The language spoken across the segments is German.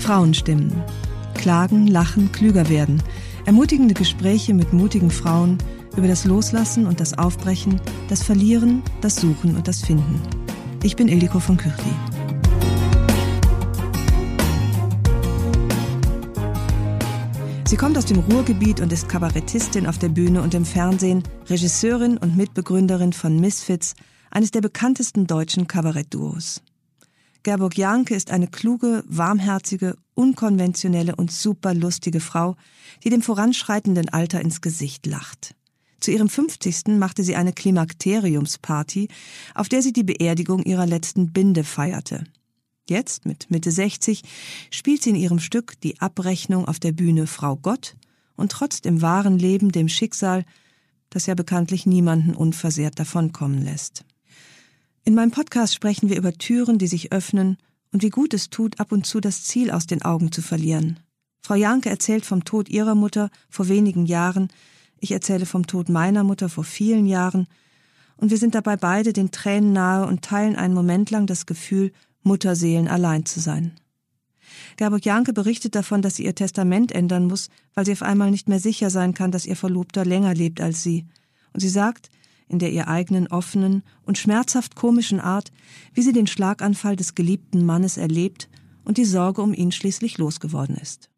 Frauenstimmen. Klagen, lachen, klüger werden. Ermutigende Gespräche mit mutigen Frauen über das Loslassen und das Aufbrechen, das Verlieren, das Suchen und das Finden. Ich bin Ildiko von Kürti. Sie kommt aus dem Ruhrgebiet und ist Kabarettistin auf der Bühne und im Fernsehen, Regisseurin und Mitbegründerin von Misfits, eines der bekanntesten deutschen Kabarettduos. Gerburg Jahnke ist eine kluge, warmherzige, unkonventionelle und super lustige Frau, die dem voranschreitenden Alter ins Gesicht lacht. Zu ihrem 50. machte sie eine Klimakteriumsparty, auf der sie die Beerdigung ihrer letzten Binde feierte. Jetzt, mit Mitte 60, spielt sie in ihrem Stück Die Abrechnung auf der Bühne Frau Gott und trotzt im wahren Leben dem Schicksal, das ja bekanntlich niemanden unversehrt davonkommen lässt. In meinem Podcast sprechen wir über Türen, die sich öffnen und wie gut es tut, ab und zu das Ziel aus den Augen zu verlieren. Frau Jahnke erzählt vom Tod ihrer Mutter vor wenigen Jahren, ich erzähle vom Tod meiner Mutter vor vielen Jahren und wir sind dabei beide den Tränen nahe und teilen einen Moment lang das Gefühl, Mutterseelen allein zu sein. Gerburg Jahnke berichtet davon, dass sie ihr Testament ändern muss, weil sie auf einmal nicht mehr sicher sein kann, dass ihr Verlobter länger lebt als sie. Und sie sagt, in der ihr eigenen offenen und schmerzhaft komischen Art, wie sie den Schlaganfall des geliebten Mannes erlebt und die Sorge um ihn schließlich losgeworden ist.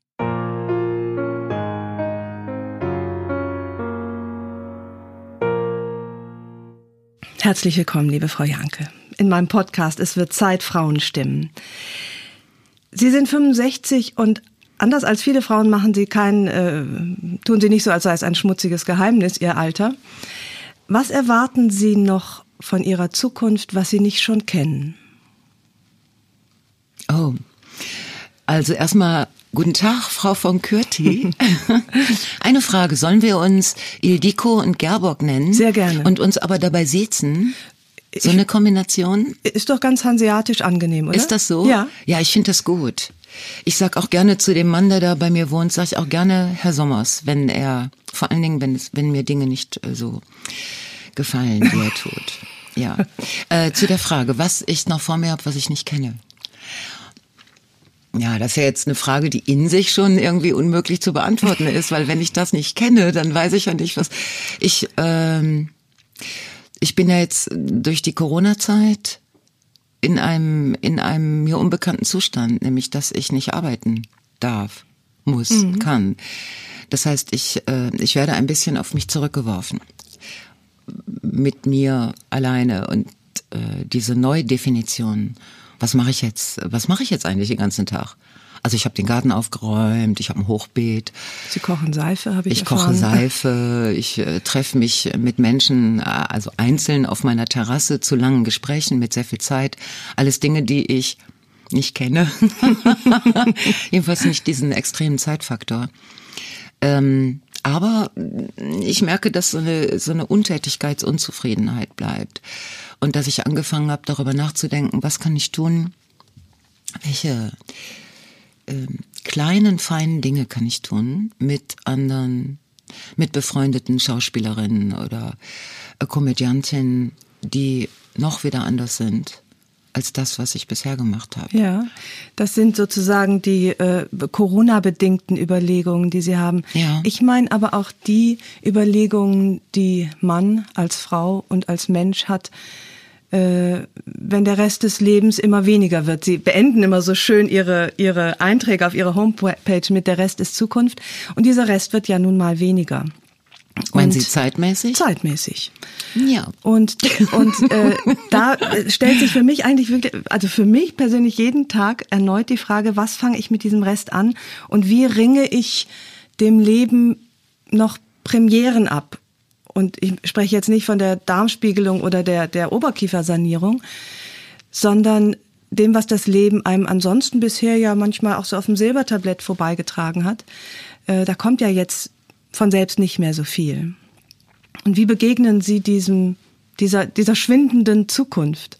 Herzlich willkommen, liebe Frau Jahnke, in meinem Podcast Es wird Zeit, Frauenstimmen. Sie sind 65 und anders als viele Frauen machen Sie tun Sie nicht so, als sei es ein schmutziges Geheimnis, Ihr Alter. Was erwarten Sie noch von Ihrer Zukunft, was Sie nicht schon kennen? Oh, also erstmal guten Tag, Frau von Kürti. Eine Frage, sollen wir uns Ildiko und Gerburg nennen? Sehr gerne. Und uns aber dabei siezen? So eine Kombination? Ist doch ganz hanseatisch angenehm, oder? Ist das so? Ja. Ja, ich finde das gut. Ich sag auch gerne zu dem Mann, der da bei mir wohnt, sag ich auch gerne Herr Sommers, vor allen Dingen, wenn mir Dinge nicht so gefallen, die er tut. Ja. Zu der Frage, was ich noch vor mir habe, was ich nicht kenne. Ja, das ist ja jetzt eine Frage, die in sich schon irgendwie unmöglich zu beantworten ist, weil wenn ich das nicht kenne, dann weiß ich ja nicht, was ich bin ja jetzt durch die Corona-Zeit in einem mir unbekannten Zustand, nämlich dass ich nicht arbeiten darf, muss, kann. Das heißt, ich werde ein bisschen auf mich zurückgeworfen. Mit mir alleine und diese Neudefinition. Was mache ich jetzt eigentlich den ganzen Tag? Also ich habe den Garten aufgeräumt, ich habe ein Hochbeet. Sie kochen Seife, habe ich Ich erfahren. koche Seife, ich treffe mich mit Menschen, also einzeln auf meiner Terrasse zu langen Gesprächen mit sehr viel Zeit. Alles Dinge, die ich nicht kenne. Jedenfalls nicht diesen extremen Zeitfaktor. Aber ich merke, dass so eine Untätigkeitsunzufriedenheit bleibt. Und dass ich angefangen habe, darüber nachzudenken, was kann ich tun, welche kleinen, feinen Dinge kann ich tun mit anderen, mit befreundeten Schauspielerinnen oder Komödiantinnen, die noch wieder anders sind als das, was ich bisher gemacht habe. Ja, das sind sozusagen die Corona-bedingten Überlegungen, die Sie haben. Ja. Ich meine aber auch die Überlegungen, die Mann als Frau und als Mensch hat, wenn der Rest des Lebens immer weniger wird. Sie beenden immer so schön ihre Einträge auf ihrer Homepage mit der Rest ist Zukunft. Und dieser Rest wird ja nun mal weniger. Meinen Sie zeitmäßig? Zeitmäßig. Ja. Und da stellt sich für mich eigentlich wirklich, also für mich persönlich jeden Tag erneut die Frage, was fange ich mit diesem Rest an und wie ringe ich dem Leben noch Premieren ab? Und ich spreche jetzt nicht von der Darmspiegelung oder der Oberkiefersanierung, sondern dem, was das Leben einem ansonsten bisher ja manchmal auch so auf dem Silbertablett vorbeigetragen hat. Da kommt ja jetzt von selbst nicht mehr so viel. Und wie begegnen Sie dieser schwindenden Zukunft?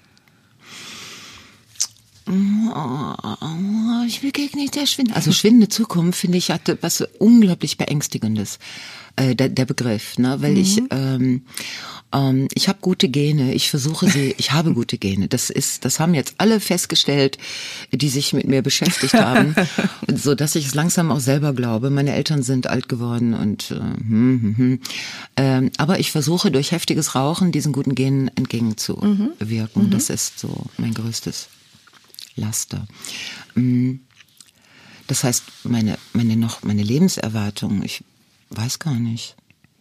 Ich begegne der Schwindende. Also schwindende Zukunft, finde ich, hatte was unglaublich Beängstigendes, der Begriff, ne? Weil ich Ich habe gute Gene, ich habe gute Gene. Das haben jetzt alle festgestellt, die sich mit mir beschäftigt haben, so dass ich es langsam auch selber glaube. Meine Eltern sind alt geworden und aber ich versuche durch heftiges Rauchen diesen guten Genen entgegenzuwirken. Das ist so mein größtes Laster. Das heißt, meine Lebenserwartung, ich weiß gar nicht.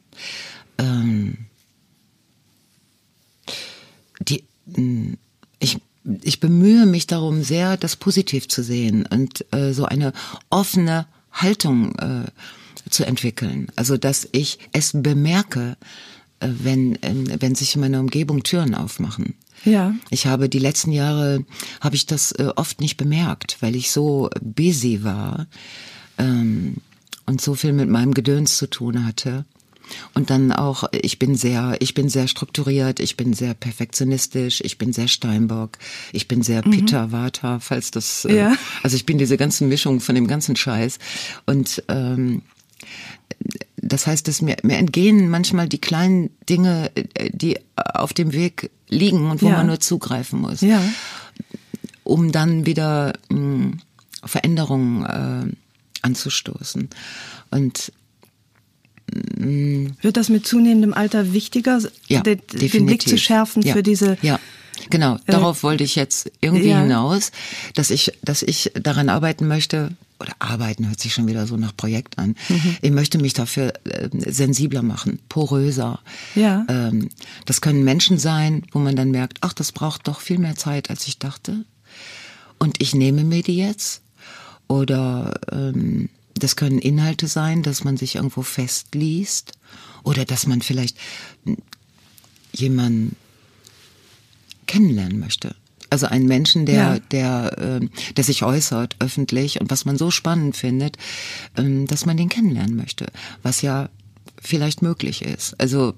Ich bemühe mich darum sehr, das positiv zu sehen und so eine offene Haltung zu entwickeln. Also, dass ich es bemerke, wenn sich in meiner Umgebung Türen aufmachen. Ja. Ich habe die letzten Jahre, habe ich das oft nicht bemerkt, weil ich so busy war und so viel mit meinem Gedöns zu tun hatte. Und dann auch, ich bin sehr strukturiert, ich bin sehr perfektionistisch, ich bin sehr Steinbock, ich bin sehr Pitta Vata, falls das, also ich bin diese ganze Mischung von dem ganzen Scheiß. Und das heißt, dass mir entgehen manchmal die kleinen Dinge, die auf dem Weg liegen und wo man nur zugreifen muss, um dann wieder Veränderungen anzustoßen. Und wird das mit zunehmendem Alter wichtiger, den Blick zu schärfen für diese... Ja, genau. Darauf wollte ich jetzt irgendwie hinaus, dass ich daran arbeiten möchte, oder arbeiten hört sich schon wieder so nach Projekt an. Ich möchte mich dafür sensibler machen, poröser. Ja. Das können Menschen sein, wo man dann merkt, ach, das braucht doch viel mehr Zeit, als ich dachte. Und ich nehme mir die jetzt. Oder das können Inhalte sein, dass man sich irgendwo festliest. Oder dass man vielleicht jemanden kennenlernen möchte. Also einen Menschen, der sich äußert öffentlich und was man so spannend findet, dass man den kennenlernen möchte, was ja vielleicht möglich ist. Also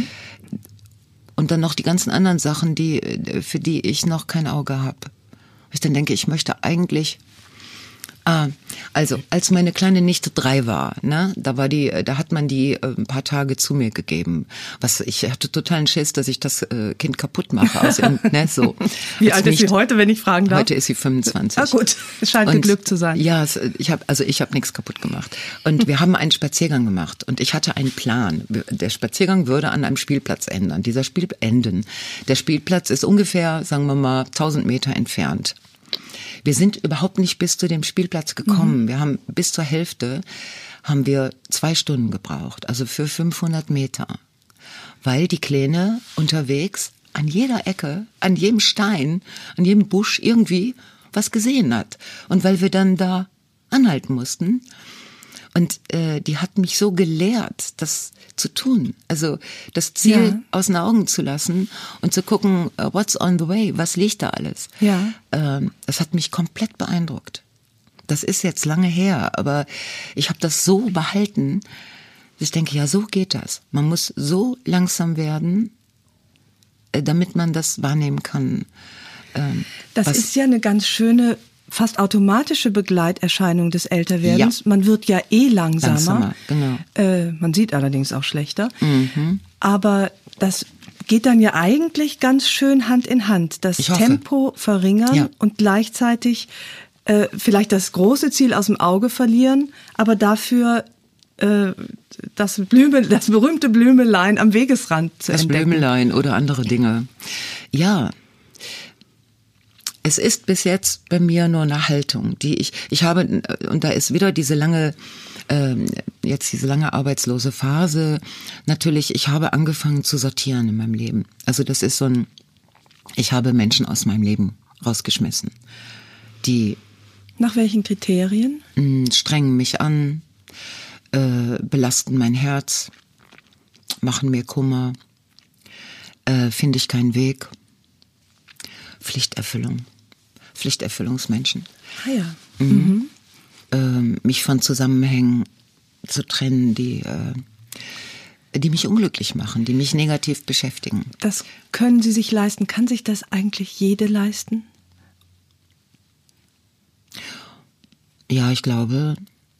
und dann noch die ganzen anderen Sachen, für die ich noch kein Auge habe. Ich dann denke, ich möchte eigentlich also, als meine kleine Nichte 3 war, ne, da hat man die ein paar Tage zu mir gegeben. Ich hatte totalen Schiss, dass ich das Kind kaputt mache aus ihm, ne, so. Wie alt ist sie heute, wenn ich fragen darf? Heute ist sie 25. Ah, gut. Es scheint geglückt zu sein. Ja, ich habe nichts kaputt gemacht. Und wir haben einen Spaziergang gemacht und ich hatte einen Plan. Der Spaziergang würde an einem Spielplatz enden. Der Spielplatz ist ungefähr, sagen wir mal, 1000 Meter entfernt. Wir sind überhaupt nicht bis zu dem Spielplatz gekommen. Wir haben bis zur Hälfte 2 Stunden gebraucht, also für 500 Meter. Weil die Kleine unterwegs an jeder Ecke, an jedem Stein, an jedem Busch irgendwie was gesehen hat. Und weil wir dann da anhalten mussten. Und die hat mich so gelehrt, das zu tun. Also das Ziel aus den Augen zu lassen und zu gucken, what's on the way, was liegt da alles. Ja. Das hat mich komplett beeindruckt. Das ist jetzt lange her, aber ich habe das so behalten, dass ich denke, ja, so geht das. Man muss so langsam werden, damit man das wahrnehmen kann. Das ist ja eine ganz schöne, fast automatische Begleiterscheinung des Älterwerdens. Ja. Man wird ja langsamer. Genau. Man sieht allerdings auch schlechter. Aber das geht dann ja eigentlich ganz schön Hand in Hand. Das Tempo verringern und gleichzeitig vielleicht das große Ziel aus dem Auge verlieren, aber dafür das berühmte Blümelein am Wegesrand zu entdecken. Das Blümelein oder andere Dinge. Ja. Es ist bis jetzt bei mir nur eine Haltung, die ich habe, und da ist wieder diese lange arbeitslose Phase. Natürlich, ich habe angefangen zu sortieren in meinem Leben. Also das ist ich habe Menschen aus meinem Leben rausgeschmissen, die nach welchen Kriterien? Strengen mich an, belasten mein Herz, machen mir Kummer, finde ich keinen Weg. Pflichterfüllungsmenschen. Ah ja. Mich von Zusammenhängen zu trennen, die mich unglücklich machen, die mich negativ beschäftigen. Das können Sie sich leisten. Kann sich das eigentlich jede leisten? Ja, ich glaube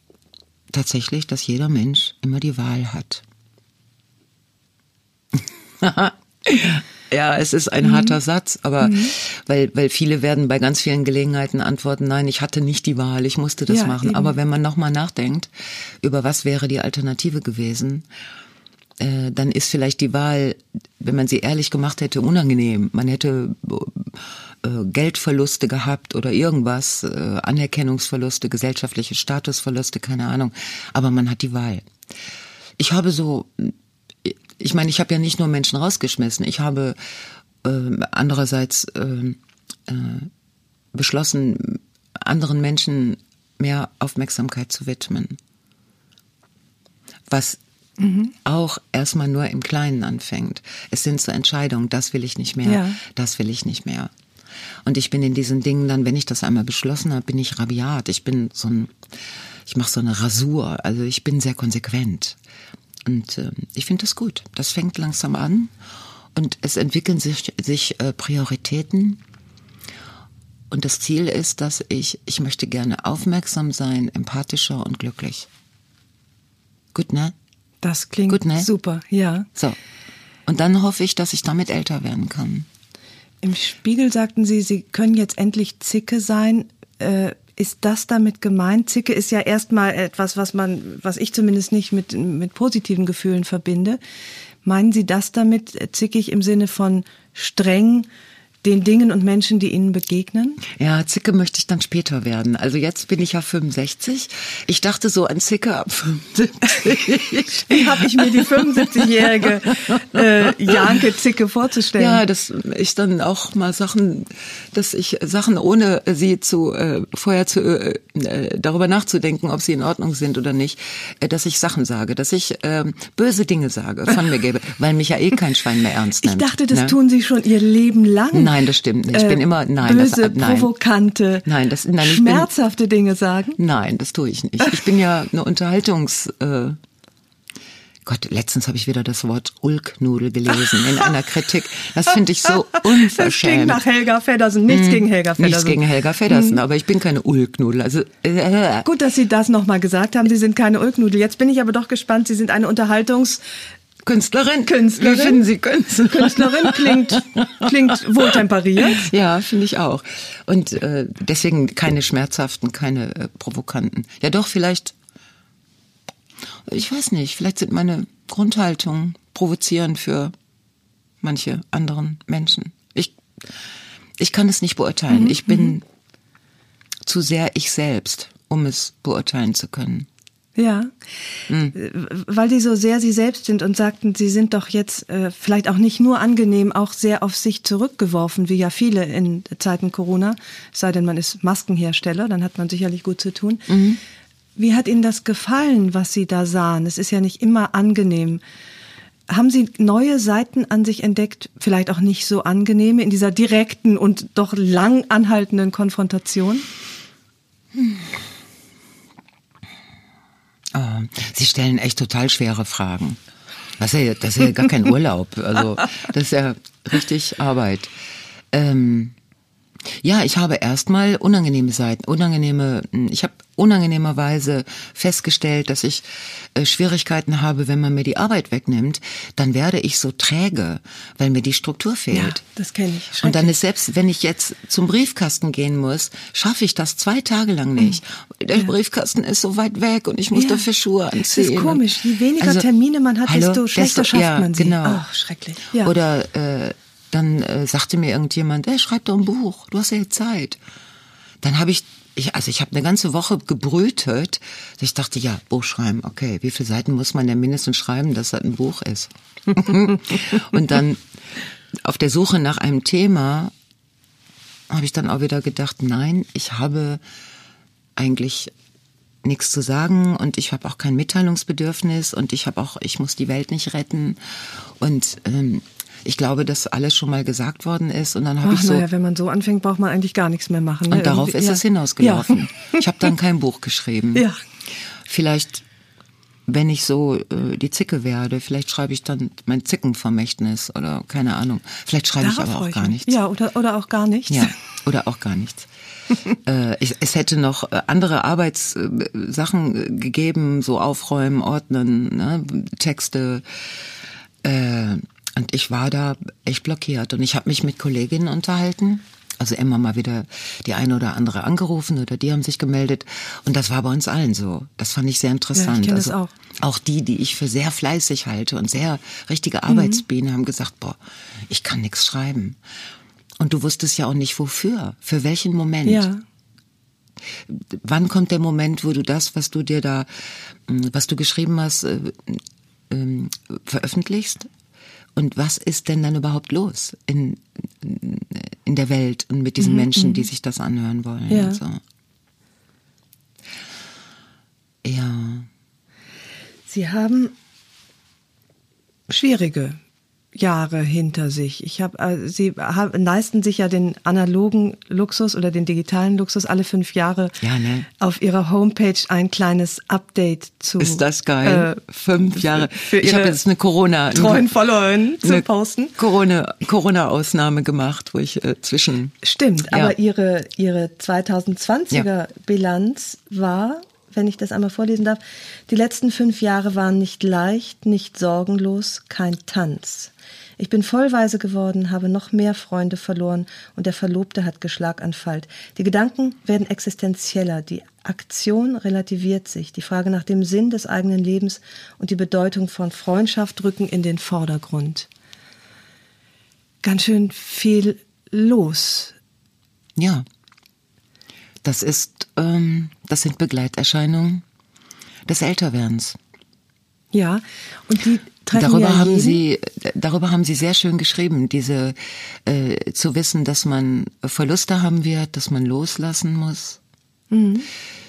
tatsächlich, dass jeder Mensch immer die Wahl hat. Ja, es ist ein harter Satz, aber weil viele werden bei ganz vielen Gelegenheiten antworten, nein, ich hatte nicht die Wahl, ich musste das machen. Eben. Aber wenn man nochmal nachdenkt, über was wäre die Alternative gewesen, dann ist vielleicht die Wahl, wenn man sie ehrlich gemacht hätte, unangenehm. Man hätte Geldverluste gehabt oder irgendwas, Anerkennungsverluste, gesellschaftliche Statusverluste, keine Ahnung. Aber man hat die Wahl. Ich habe ich habe ja nicht nur Menschen rausgeschmissen. Ich habe andererseits beschlossen, anderen Menschen mehr Aufmerksamkeit zu widmen. Was auch erstmal nur im Kleinen anfängt. Es sind so Entscheidungen, das will ich nicht mehr, das will ich nicht mehr. Und ich bin in diesen Dingen dann, wenn ich das einmal beschlossen habe, bin ich rabiat. Ich mache so eine Rasur, also ich bin sehr konsequent. Und ich finde das gut. Das fängt langsam an und es entwickeln sich Prioritäten. Und das Ziel ist, dass ich möchte gerne aufmerksam sein, empathischer und glücklich. Gut, ne? Das klingt gut, ne? Super, ja. So. Und dann hoffe ich, dass ich damit älter werden kann. Im Spiegel sagten Sie, Sie können jetzt endlich Zicke sein. Ist das damit gemeint? Zicke ist ja erstmal etwas, was ich zumindest nicht mit positiven Gefühlen verbinde. Meinen Sie das damit, zickig im Sinne von streng den Dingen und Menschen, die Ihnen begegnen? Ja, Zicke möchte ich dann später werden. Also jetzt bin ich ja 65. Ich dachte so an Zicke ab 75. Wie habe ich mir die 75-jährige Janke Zicke vorzustellen? Ja, dass ich dann auch mal Sachen ohne sie vorher darüber nachzudenken, ob sie in Ordnung sind oder nicht, dass ich Sachen sage, dass ich böse Dinge sage, von mir gebe, weil mich ja kein Schwein mehr ernst nimmt. Ich dachte, das tun Sie schon Ihr Leben lang. Nein, das stimmt nicht. Ich bin immer, böse, provokante, schmerzhafte Dinge sagen? Nein, das tue ich nicht. Ich bin ja eine letztens habe ich wieder das Wort Ulknudel gelesen in einer Kritik. Das finde ich so unverschämt. Das klingt nach Helga Feddersen. Nichts gegen Helga Feddersen. Nichts gegen Helga Feddersen, aber ich bin keine Ulknudel. Also Gut, dass Sie das nochmal gesagt haben. Sie sind keine Ulknudel. Jetzt bin ich aber doch gespannt. Sie sind eine Künstlerin. Wie finden Sie Künstlerin? Künstlerin klingt wohltemperiert. Ja, finde ich auch. Und deswegen keine schmerzhaften, keine provokanten. Ja doch, vielleicht, ich weiß nicht, vielleicht sind meine Grundhaltungen provozierend für manche anderen Menschen. Ich kann es nicht beurteilen. Ich bin zu sehr ich selbst, um es beurteilen zu können. Ja, weil Sie so sehr Sie selbst sind und sagten, Sie sind doch jetzt vielleicht auch nicht nur angenehm, auch sehr auf sich zurückgeworfen, wie ja viele in Zeiten Corona, es sei denn, man ist Maskenhersteller, dann hat man sicherlich gut zu tun. Wie hat Ihnen das gefallen, was Sie da sahen? Es ist ja nicht immer angenehm. Haben Sie neue Seiten an sich entdeckt, vielleicht auch nicht so angenehme, in dieser direkten und doch lang anhaltenden Konfrontation? Oh, Sie stellen echt total schwere Fragen. Das ist ja gar kein Urlaub. Also das ist ja richtig Arbeit. Ja, ich habe erstmal unangenehme Seiten, ich habe unangenehmerweise festgestellt, dass ich Schwierigkeiten habe, wenn man mir die Arbeit wegnimmt, dann werde ich so träge, weil mir die Struktur fehlt. Ja, das kenne ich. Und dann ist selbst, wenn ich jetzt zum Briefkasten gehen muss, schaffe ich das 2 Tage lang nicht. Der Briefkasten ist so weit weg und ich muss dafür Schuhe anziehen. Das ist komisch. Je weniger Termine man hat, desto schlechter schafft man sie. Genau. Ach, schrecklich. Ja. Oder dann sagte mir irgendjemand, schreib doch ein Buch, du hast ja jetzt Zeit. Dann habe ich habe eine ganze Woche gebrütet. Ich dachte, ja, Buch schreiben, okay, wie viele Seiten muss man denn mindestens schreiben, dass das ein Buch ist? Und dann auf der Suche nach einem Thema habe ich dann auch wieder gedacht, nein, ich habe eigentlich nichts zu sagen und ich habe auch kein Mitteilungsbedürfnis und ich muss die Welt nicht retten und ich glaube, dass alles schon mal gesagt worden ist und dann habe ich so... Naja, wenn man so anfängt, braucht man eigentlich gar nichts mehr machen. Ne? Und darauf ist es hinausgelaufen. Ja. Ich habe dann kein Buch geschrieben. Ja. Vielleicht, wenn ich so die Zicke werde, vielleicht schreibe ich dann mein Zickenvermächtnis oder keine Ahnung. Vielleicht schreibe ich aber auch gar nichts. Ja, oder auch gar nichts. Ja, oder auch gar nichts. Es hätte noch andere Arbeitssachen gegeben, so aufräumen, ordnen, ne? Texte, Und ich war da echt blockiert. Und ich habe mich mit Kolleginnen unterhalten. Also immer mal wieder die eine oder andere angerufen oder die haben sich gemeldet. Und das war bei uns allen so. Das fand ich sehr interessant. Ja, ich kenne also das auch die ich für sehr fleißig halte und sehr richtige Arbeitsbienen, haben gesagt, boah, ich kann nichts schreiben. Und du wusstest ja auch nicht wofür, für welchen Moment. Ja. Wann kommt der Moment, wo du das, was du geschrieben hast, veröffentlichst? Und was ist denn dann überhaupt los in der Welt und mit diesen Menschen, die sich das anhören wollen? Ja. Und so. Ja. Sie haben schwierige Jahre hinter sich. Sie leisten sich ja den analogen Luxus oder den digitalen Luxus, alle 5 Jahre auf ihrer Homepage ein kleines Update zu. Ist das geil? 5 Jahre. Ich habe jetzt eine treuen Followerinnen zu posten. Corona-Ausnahme gemacht, wo ich zwischen. Stimmt, aber ihre 2020er Bilanz war, wenn ich das einmal vorlesen darf, die letzten 5 Jahre waren nicht leicht, nicht sorgenlos, kein Tanz. Ich bin vollweise geworden, habe noch mehr Freunde verloren und der Verlobte hat Geschlaganfall. Die Gedanken werden existenzieller, die Aktion relativiert sich, die Frage nach dem Sinn des eigenen Lebens und die Bedeutung von Freundschaft rücken in den Vordergrund. Ganz schön viel los. Ja. Das sind Begleiterscheinungen des Älterwerdens. Ja, und die treffen darüber haben Sie sehr schön geschrieben, zu wissen, dass man Verluste haben wird, dass man loslassen muss. Mhm.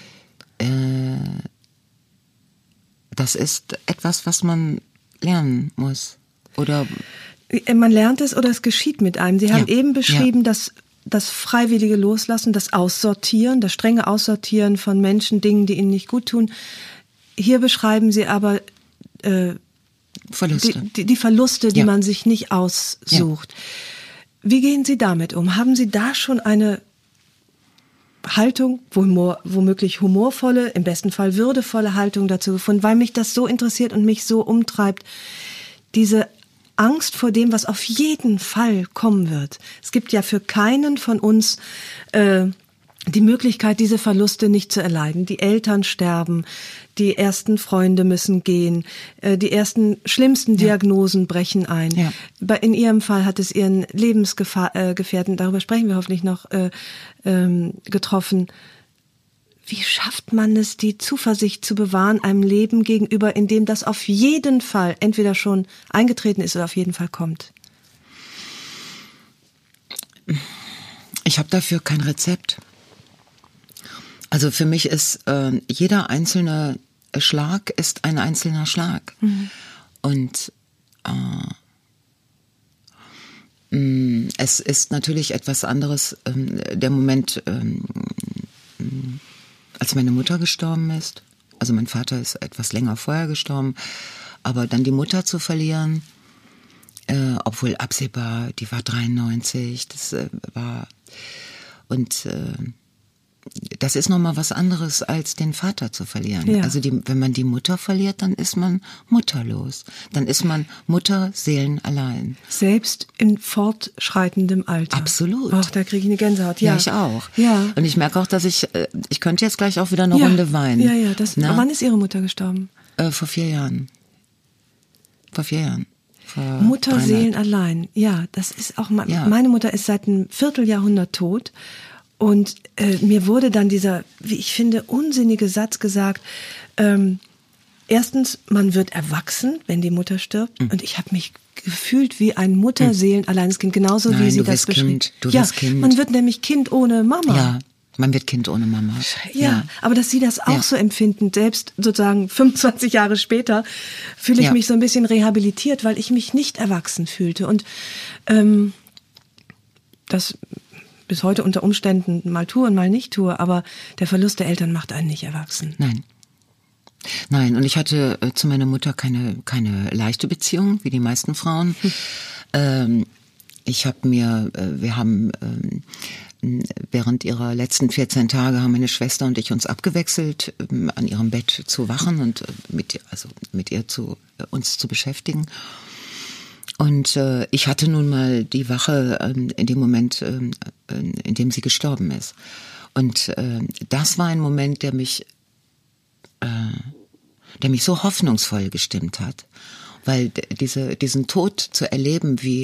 Das ist etwas, was man lernen muss, oder? Man lernt es oder es geschieht mit einem. Sie haben eben beschrieben, dass das freiwillige Loslassen, das Aussortieren, das strenge Aussortieren von Menschen, Dingen, die ihnen nicht gut tun. Hier beschreiben Sie aber Verluste. Die Verluste, die man sich nicht aussucht. Ja. Wie gehen Sie damit um? Haben Sie da schon eine Haltung, womöglich humorvolle, im besten Fall würdevolle Haltung dazu gefunden, weil mich das so interessiert und mich so umtreibt, diese Angst vor dem, was auf jeden Fall kommen wird. Es gibt ja für keinen von uns die Möglichkeit, diese Verluste nicht zu erleiden. Die Eltern sterben, die ersten Freunde müssen gehen, die ersten schlimmsten Diagnosen brechen ein. Ja. In Ihrem Fall hat es Ihren Lebensgefährten, darüber sprechen wir hoffentlich noch, getroffen. Wie schafft man es, die Zuversicht zu bewahren, einem Leben gegenüber, in dem das auf jeden Fall entweder schon eingetreten ist oder auf jeden Fall kommt? Ich habe dafür kein Rezept. Also für mich ist jeder einzelne Schlag ist ein einzelner Schlag. Mhm. Und es ist natürlich etwas anderes, der Moment, als meine Mutter gestorben ist. Also mein Vater ist etwas länger vorher gestorben, aber dann die Mutter zu verlieren, obwohl absehbar, die war 93, das war, und das ist nochmal was anderes, als den Vater zu verlieren. Ja. Also wenn man die Mutter verliert, dann ist man mutterlos. Dann ist man mutterseelenallein. Selbst in fortschreitendem Alter. Absolut. Ach, da kriege ich eine Gänsehaut. Ja, ich auch. Ja. Und ich merke auch, dass ich könnte jetzt gleich auch wieder eine Runde weinen. Ja, ja. Wann ist Ihre Mutter gestorben? Vor 4 Jahren. Mutterseelenallein. Ja, das ist auch, meine Mutter ist seit einem Vierteljahrhundert tot. Und mir wurde dann dieser, wie ich finde, unsinnige Satz gesagt, erstens, man wird erwachsen, wenn die Mutter stirbt. Und ich habe mich gefühlt wie ein mutterseelenalleines Kind, genauso wie Sie das beschrieben. Du wirst Kind. Man wird nämlich Kind ohne Mama. Ja, man wird Kind ohne Mama. Ja, aber dass Sie das auch so empfinden, selbst sozusagen 25 Jahre später, fühle ich mich so ein bisschen rehabilitiert, weil ich mich nicht erwachsen fühlte. Und das bis heute unter Umständen mal tue und mal nicht tue, aber der Verlust der Eltern macht einen nicht erwachsen. Nein, und ich hatte zu meiner Mutter keine leichte Beziehung, wie die meisten Frauen. Wir haben während ihrer letzten 14 Tage haben meine Schwester und ich uns abgewechselt, an ihrem Bett zu wachen und mit ihr uns zu beschäftigen. Und ich hatte nun mal die Wache in dem Moment, in dem sie gestorben ist. Und das war ein Moment, der mich so hoffnungsvoll gestimmt hat. Weil diesen Tod zu erleben, wie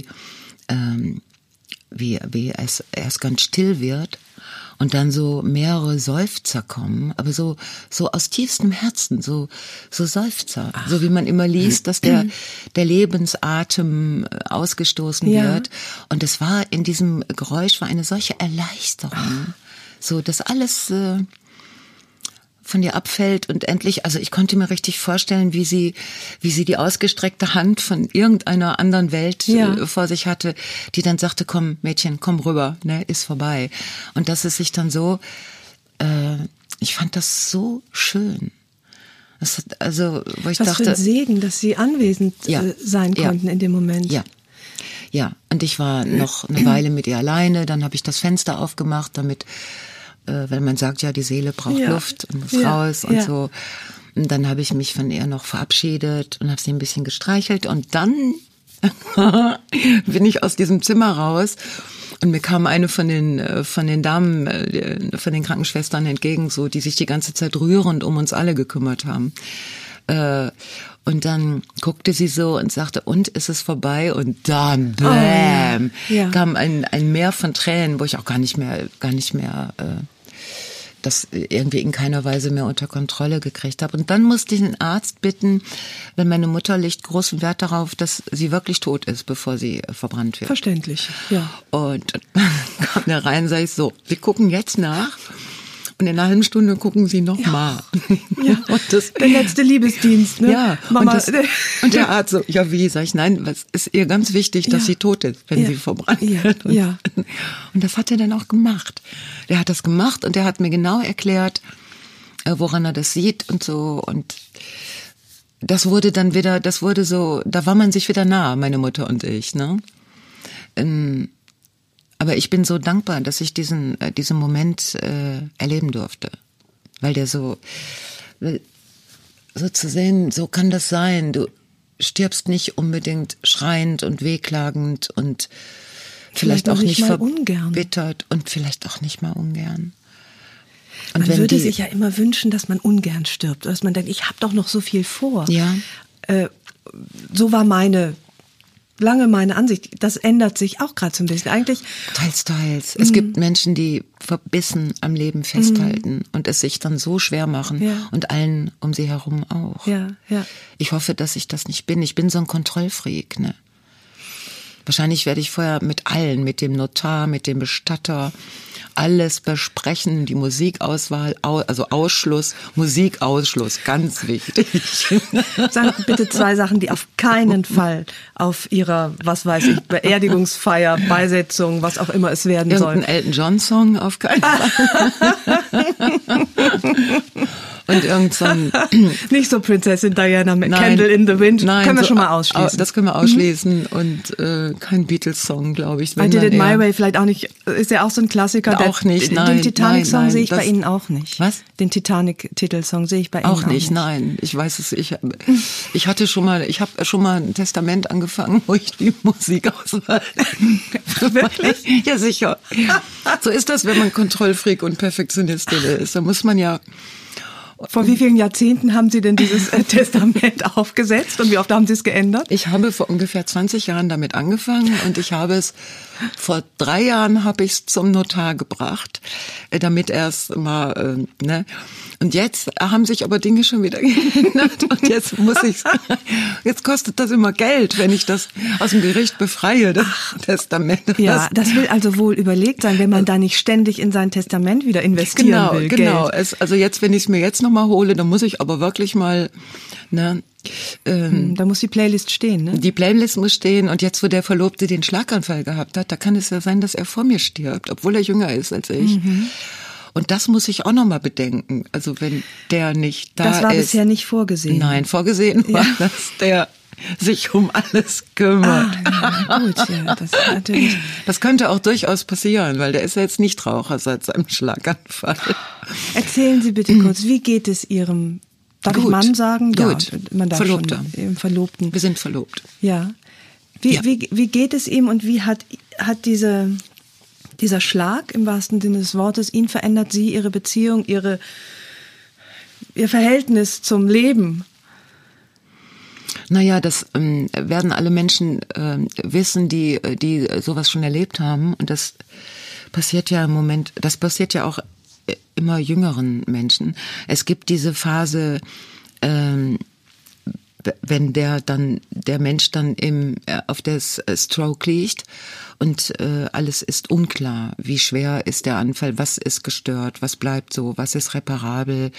es erst ganz still wird und dann so mehrere Seufzer kommen, aber so aus tiefstem Herzen, so Seufzer. Ach. So wie man immer liest, dass der Lebensatem ausgestoßen wird. Und es war in diesem Geräusch war eine solche Erleichterung. So, dass alles von dir abfällt und endlich, also ich konnte mir richtig vorstellen, wie sie die ausgestreckte Hand von irgendeiner anderen Welt vor sich hatte, die dann sagte, komm Mädchen, komm rüber, ne, ist vorbei. Und dass es sich dann so, ich fand das so schön. Das hat, also, wo ich dachte, für ein Segen, dass sie anwesend sein konnten in dem Moment. Ja, und ich war noch eine Weile mit ihr alleine, dann habe ich das Fenster aufgemacht, damit weil man sagt ja, die Seele braucht Luft und muss raus und so. Und dann habe ich mich von ihr noch verabschiedet und habe sie ein bisschen gestreichelt und dann bin ich aus diesem Zimmer raus und mir kam eine von den Damen, von den Krankenschwestern entgegen, so, die sich die ganze Zeit rührend um uns alle gekümmert haben. Und dann guckte sie so und sagte, und ist es vorbei? Und dann, bäm, kam ein Meer von Tränen, wo ich auch gar nicht mehr das irgendwie in keiner Weise mehr unter Kontrolle gekriegt habe. Und dann musste ich den Arzt bitten, weil meine Mutter legt großen Wert darauf, dass sie wirklich tot ist, bevor sie verbrannt wird. Verständlich, ja. Und dann kam der rein und sag ich so, wir gucken jetzt nach. Und in einer halben Stunde gucken sie noch mal. Ja. Der letzte Liebesdienst, ne? Ja. Mama. Und der Arzt so, ja wie? Sag ich, nein, es ist ihr ganz wichtig, dass sie tot ist, wenn sie verbrannt wird. Und das hat er dann auch gemacht. Der hat das gemacht und der hat mir genau erklärt, woran er das sieht und so. Und das wurde so, da war man sich wieder nah, meine Mutter und ich, ne? Aber ich bin so dankbar, dass ich diesen Moment erleben durfte. Weil der so zu sehen, so kann das sein. Du stirbst nicht unbedingt schreiend und wehklagend und vielleicht auch nicht verbittert und vielleicht auch nicht mal ungern. Und man würde sich ja immer wünschen, dass man ungern stirbt. Dass man denkt, ich habe doch noch so viel vor. Ja. So war meine Ansicht. Das ändert sich auch gerade so ein bisschen. Eigentlich teils. Es gibt Menschen, die verbissen am Leben festhalten und es sich dann so schwer machen und allen um sie herum auch. Ja. Ich hoffe, dass ich das nicht bin. Ich bin so ein Kontrollfreak, ne? Wahrscheinlich werde ich vorher mit allen, mit dem Notar, mit dem Bestatter, alles besprechen, die Musikauswahl, also Ausschluss, Musikausschluss, ganz wichtig. Sagen bitte 2 Sachen, die auf keinen Fall auf ihrer, was weiß ich, Beerdigungsfeier, Beisetzung, was auch immer es werden soll. Irgendein Elton John Song auf keinen Fall. Und irgend so ein nicht so Prinzessin Diana mit Candle in the Wind. Nein, können wir schon mal ausschließen. Das können wir ausschließen und kein Beatles-Song, glaube ich. I Did It My Way vielleicht auch nicht. Ist ja auch so ein Klassiker. Auch nicht, nein. Den Titanic-Song sehe ich bei Ihnen auch nicht. Was? Den Titanic-Titelsong sehe ich bei Ihnen auch nicht. Nein. Ich weiß es. Ich habe schon mal ein Testament angefangen, wo ich die Musik auswahl. Wirklich? Ja, sicher. So ist das, wenn man Kontrollfreak und Perfektionistin ist. Da muss man ja. Vor wie vielen Jahrzehnten haben Sie denn dieses Testament aufgesetzt und wie oft haben Sie es geändert? Ich habe vor ungefähr 20 Jahren damit angefangen und ich habe es, vor 3 Jahren habe ich es zum Notar gebracht, damit er es mal, ne. Und jetzt haben sich aber Dinge schon wieder geändert und jetzt kostet das immer Geld, wenn ich das aus dem Gericht befreie, das Testament. Ja, das will also wohl überlegt sein, wenn man da nicht ständig in sein Testament wieder investieren will. Genau. Geld. Also jetzt, wenn ich es mir jetzt nochmal hole, dann muss ich aber wirklich mal, ne. Da muss die Playlist stehen, ne? Die Playlist muss stehen und jetzt, wo der Verlobte den Schlaganfall gehabt hat, da kann es ja sein, dass er vor mir stirbt, obwohl er jünger ist als ich. Und das muss ich auch noch mal bedenken. Also wenn der nicht da ist. Das war bisher nicht vorgesehen. Nein, vorgesehen war, dass der sich um alles kümmert. Gut, ja, das ist natürlich. Das könnte auch durchaus passieren, weil der ist ja jetzt nicht Raucher seit seinem Schlaganfall. Erzählen Sie bitte kurz, wie geht es Ihrem, darf ich Mann sagen? Gut. Ja, man darf Verlobter. Schon, Verlobten. Wir sind verlobt. Ja. Wie geht es ihm und wie hat dieser Schlag im wahrsten Sinne des Wortes ihn verändert, Sie, Ihre Beziehung, Ihr Verhältnis zum Leben? Naja, das werden alle Menschen wissen, die sowas schon erlebt haben. Und das passiert ja im Moment, das passiert ja auch immer jüngeren Menschen. Es gibt diese Phase, wenn der Mensch dann auf der Stroke liegt und alles ist unklar. Wie schwer ist der Anfall? Was ist gestört? Was bleibt so? Was ist reparabel?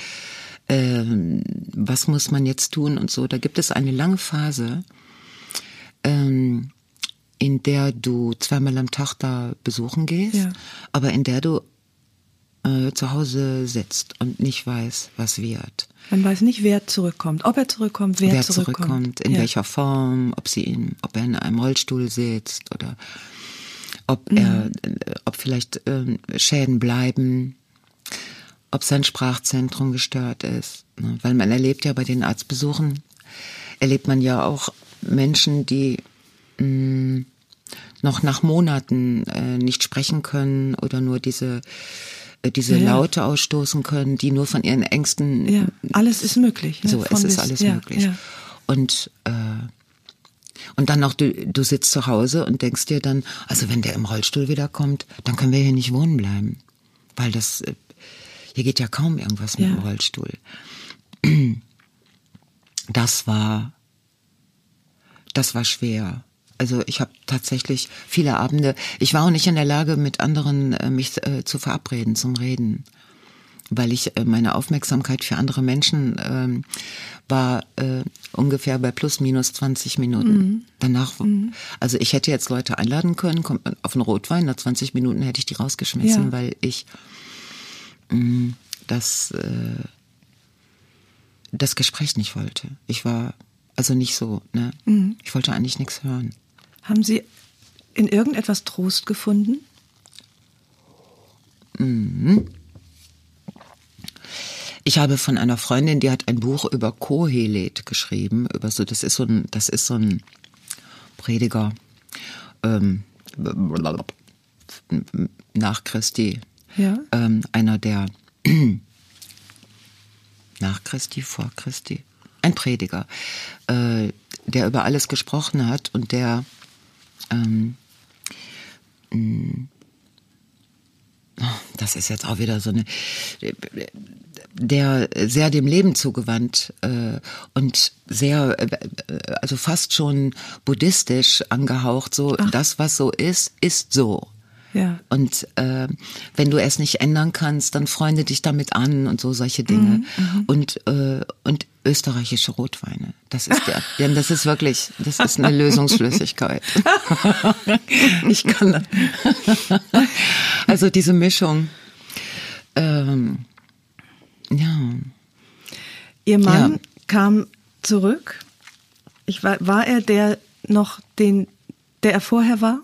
Was muss man jetzt tun und so. Da gibt es eine lange Phase, in der du 2-mal am Tag da besuchen gehst, aber in der du zu Hause sitzt und nicht weiß, was wird. Man weiß nicht, wer zurückkommt, ob er zurückkommt, wer zurückkommt, in welcher Form, ob er in einem Rollstuhl sitzt oder ob vielleicht Schäden bleiben, ob sein Sprachzentrum gestört ist. Weil man erlebt ja bei den Arztbesuchen, erlebt man ja auch Menschen, die noch nach Monaten nicht sprechen können oder nur diese Laute ausstoßen können, die nur von ihren Ängsten... Ja, alles ist möglich. So, es ist alles möglich. Ja. Und dann noch, du sitzt zu Hause und denkst dir dann, also wenn der im Rollstuhl wiederkommt, dann können wir hier nicht wohnen bleiben. Weil hier geht ja kaum irgendwas mit dem Rollstuhl. Das war schwer. Also ich habe tatsächlich viele Abende, ich war auch nicht in der Lage, mit anderen mich zu verabreden zum Reden, weil ich meine Aufmerksamkeit für andere Menschen war ungefähr bei plus minus 20 Minuten. Mhm. Danach, also ich hätte jetzt Leute einladen können, kommt auf einen Rotwein, nach 20 Minuten hätte ich die rausgeschmissen, weil ich das Gespräch nicht wollte. Ich war also nicht so, ne? Mhm. Ich wollte eigentlich nichts hören. Haben Sie in irgendetwas Trost gefunden? Mhm. Ich habe von einer Freundin, die hat ein Buch über Kohelet geschrieben, das ist so ein Prediger nach Christi. Ja. Einer der nach Christi, vor Christi, ein Prediger, der über alles gesprochen hat und der das ist jetzt auch wieder so der sehr dem Leben zugewandt und sehr, also fast schon buddhistisch angehaucht, so das, was so ist so. Ja. Und wenn du es nicht ändern kannst, dann freunde dich damit an und so solche Dinge. Und österreichische Rotweine. Das ist das ist wirklich, das ist eine Lösungsflüssigkeit. Ich kann das. Also diese Mischung. Ihr Mann kam zurück. War er der er vorher war?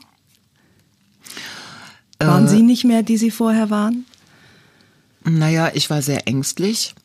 Waren Sie nicht mehr, die Sie vorher waren? Naja, ich war sehr ängstlich.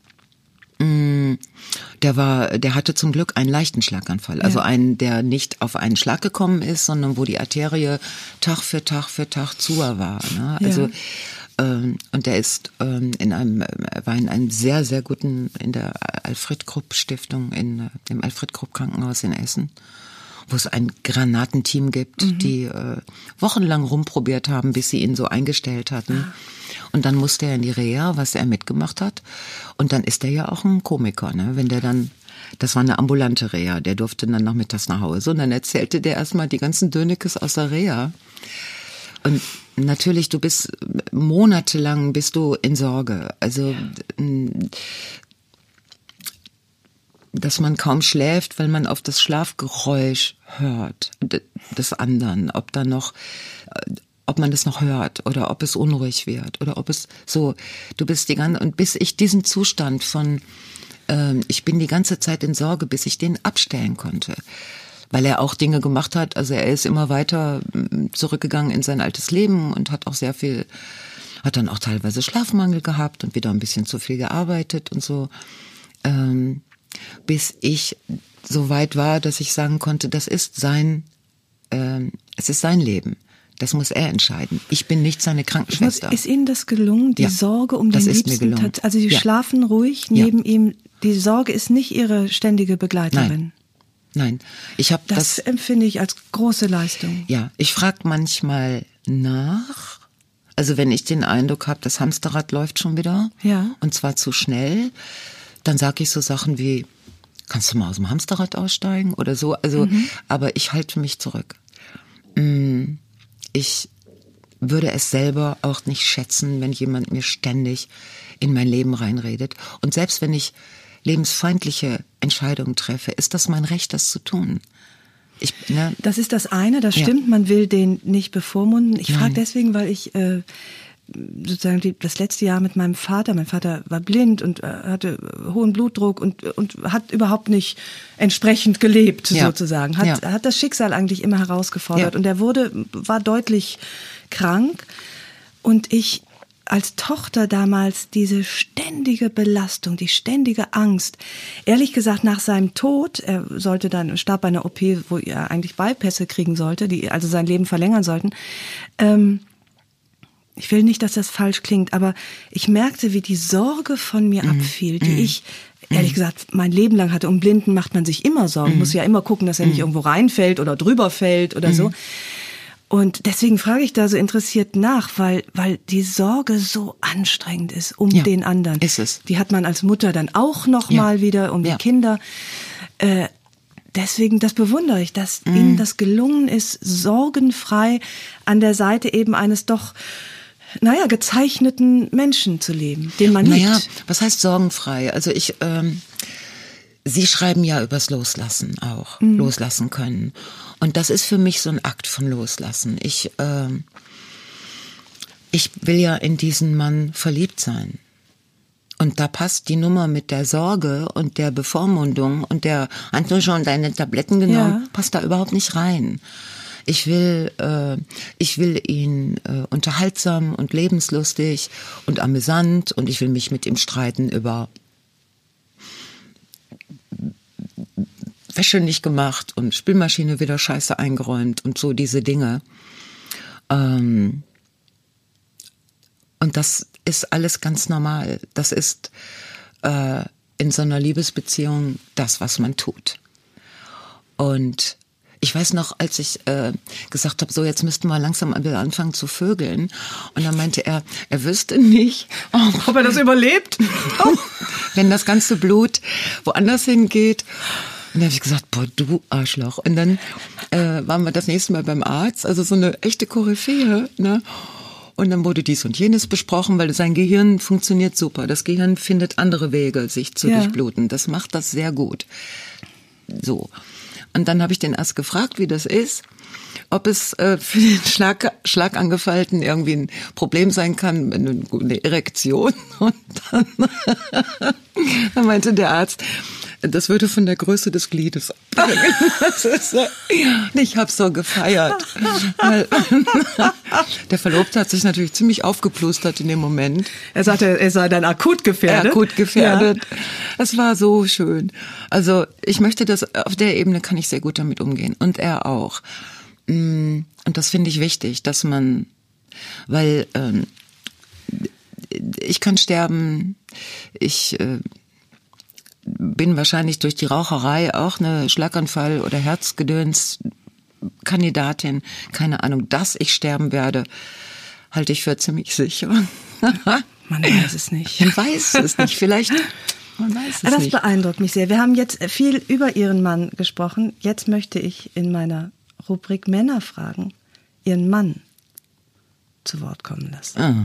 Der hatte zum Glück einen leichten Schlaganfall. Also einen, der nicht auf einen Schlag gekommen ist, sondern wo die Arterie Tag für Tag zu war. Ne? Also, und der ist war in einem sehr, sehr guten, in der Alfred-Krupp-Stiftung, im Alfred-Krupp-Krankenhaus in Essen, wo es ein Granatenteam gibt, die wochenlang rumprobiert haben, bis sie ihn so eingestellt hatten. Und dann musste er in die Reha, was er mitgemacht hat. Und dann ist er ja auch ein Komiker, ne? Wenn der dann, das war eine ambulante Reha, der durfte dann nachmittags nach Hause und dann erzählte der erstmal die ganzen Dönekes aus der Reha. Und natürlich, du bist monatelang in Sorge. Also dass man kaum schläft, weil man auf das Schlafgeräusch hört des anderen, ob man das noch hört oder ob es unruhig wird oder ob es so, du bist und bis ich diesen Zustand von ich bin die ganze Zeit in Sorge, bis ich den abstellen konnte. Weil er auch Dinge gemacht hat, also er ist immer weiter zurückgegangen in sein altes Leben und hat dann auch teilweise Schlafmangel gehabt und wieder ein bisschen zu viel gearbeitet und so. Bis ich so weit war, dass ich sagen konnte, das ist sein es ist sein Leben. Das muss er entscheiden. Ich bin nicht seine Krankenschwester. Ist Ihnen das gelungen, die Sorge um den Liebsten? Also Sie schlafen ruhig neben ihm. Die Sorge ist nicht Ihre ständige Begleiterin. Nein. Ich habe das empfinde ich als große Leistung. Ja, ich frage manchmal nach. Also wenn ich den Eindruck habe, das Hamsterrad läuft schon wieder. Ja. Und zwar zu schnell, dann sage ich so Sachen wie: Kannst du mal aus dem Hamsterrad aussteigen oder so? Also, aber ich halte mich zurück. Ich würde es selber auch nicht schätzen, wenn jemand mir ständig in mein Leben reinredet. Und selbst wenn ich lebensfeindliche Entscheidungen treffe, ist das mein Recht, das zu tun. Das ist das eine, das stimmt, man will den nicht bevormunden. Ich frage deswegen, weil ich sozusagen das letzte Jahr mit meinem Vater war blind und hatte hohen Blutdruck und hat überhaupt nicht entsprechend gelebt, sozusagen. Hat das Schicksal eigentlich immer herausgefordert. Und er war deutlich krank. Und ich als Tochter damals diese ständige Belastung, die ständige Angst. Ehrlich gesagt, nach seinem Tod, er starb bei einer OP, wo er eigentlich Bypässe kriegen sollte, die also sein Leben verlängern sollten. Ich will nicht, dass das falsch klingt, aber ich merkte, wie die Sorge von mir abfiel, die ich, ehrlich gesagt, mein Leben lang hatte. Um Blinden macht man sich immer Sorgen, muss ja immer gucken, dass er nicht irgendwo reinfällt oder drüber fällt oder so. Und deswegen frage ich da so interessiert nach, weil die Sorge so anstrengend ist um den anderen. Ist es. Die hat man als Mutter dann auch noch mal wieder um die Kinder. Deswegen, das bewundere ich, dass Ihnen das gelungen ist, sorgenfrei an der Seite eben eines doch, gezeichneten Menschen zu leben, den man liebt. Was heißt sorgenfrei? Also Sie schreiben ja übers Loslassen auch, loslassen können. Und das ist für mich so ein Akt von Loslassen. Ich will ja in diesen Mann verliebt sein. Und da passt die Nummer mit der Sorge und der Bevormundung und hast du schon deine Tabletten genommen, passt da überhaupt nicht rein. Ich will ihn unterhaltsam und lebenslustig und amüsant und ich will mich mit ihm streiten über Wäsche nicht gemacht und Spülmaschine wieder scheiße eingeräumt und so diese Dinge. Und das ist alles ganz normal. Das ist in so einer Liebesbeziehung das, was man tut. Und ich weiß noch, als ich gesagt habe, so jetzt müssten wir langsam wieder anfangen zu vögeln. Und dann meinte er wüsste nicht, ob er das überlebt, wenn das ganze Blut woanders hingeht. Und dann habe ich gesagt, boah, du Arschloch. Und dann waren wir das nächste Mal beim Arzt, also so eine echte Koryphäe, ne? Und dann wurde dies und jenes besprochen, weil sein Gehirn funktioniert super. Das Gehirn findet andere Wege, sich zu durchbluten. Das macht das sehr gut. So. Und dann habe ich den Arzt gefragt, wie das ist, ob es für den Schlagangefallten irgendwie ein Problem sein kann, eine Erektion. Und dann meinte der Arzt, das würde von der Größe des Gliedes abhängen. Ich habe so gefeiert. Der Verlobte hat sich natürlich ziemlich aufgeplustert in dem Moment. Er sagte, er sei dann akut gefährdet. Akut gefährdet. Ja. Es war so schön. Also ich möchte das, auf der Ebene kann ich sehr gut damit umgehen. Und er auch. Und das finde ich wichtig, dass man, weil ich kann sterben, ich bin wahrscheinlich durch die Raucherei auch eine Schlaganfall- oder Herzgedöns-Kandidatin. Keine Ahnung, dass ich sterben werde, halte ich für ziemlich sicher. Man weiß es nicht. Man weiß es nicht. Vielleicht, man weiß es das nicht. Das beeindruckt mich sehr. Wir haben jetzt viel über Ihren Mann gesprochen. Jetzt möchte ich in meiner Rubrik Männer fragen, Ihren Mann zu Wort kommen lassen.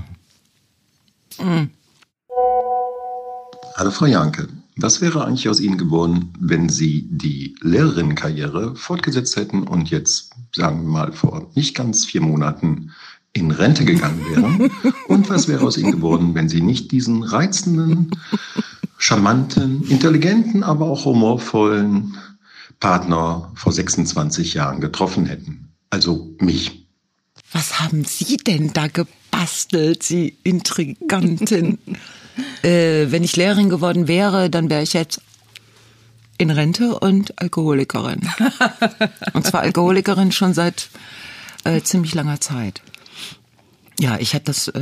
Hallo Frau Janke, was wäre eigentlich aus Ihnen geworden, wenn Sie die Lehrerinnenkarriere fortgesetzt hätten und jetzt, sagen wir mal, vor nicht ganz 4 Monaten in Rente gegangen wären? Und was wäre aus Ihnen geworden, wenn Sie nicht diesen reizenden, charmanten, intelligenten, aber auch humorvollen Partner vor 26 Jahren getroffen hätten? Also mich. Was haben Sie denn da gebastelt, Sie Intrigantin? Wenn ich Lehrerin geworden wäre, dann wäre ich jetzt in Rente und Alkoholikerin. Und zwar Alkoholikerin schon seit ziemlich langer Zeit. Ja, ich hatte das...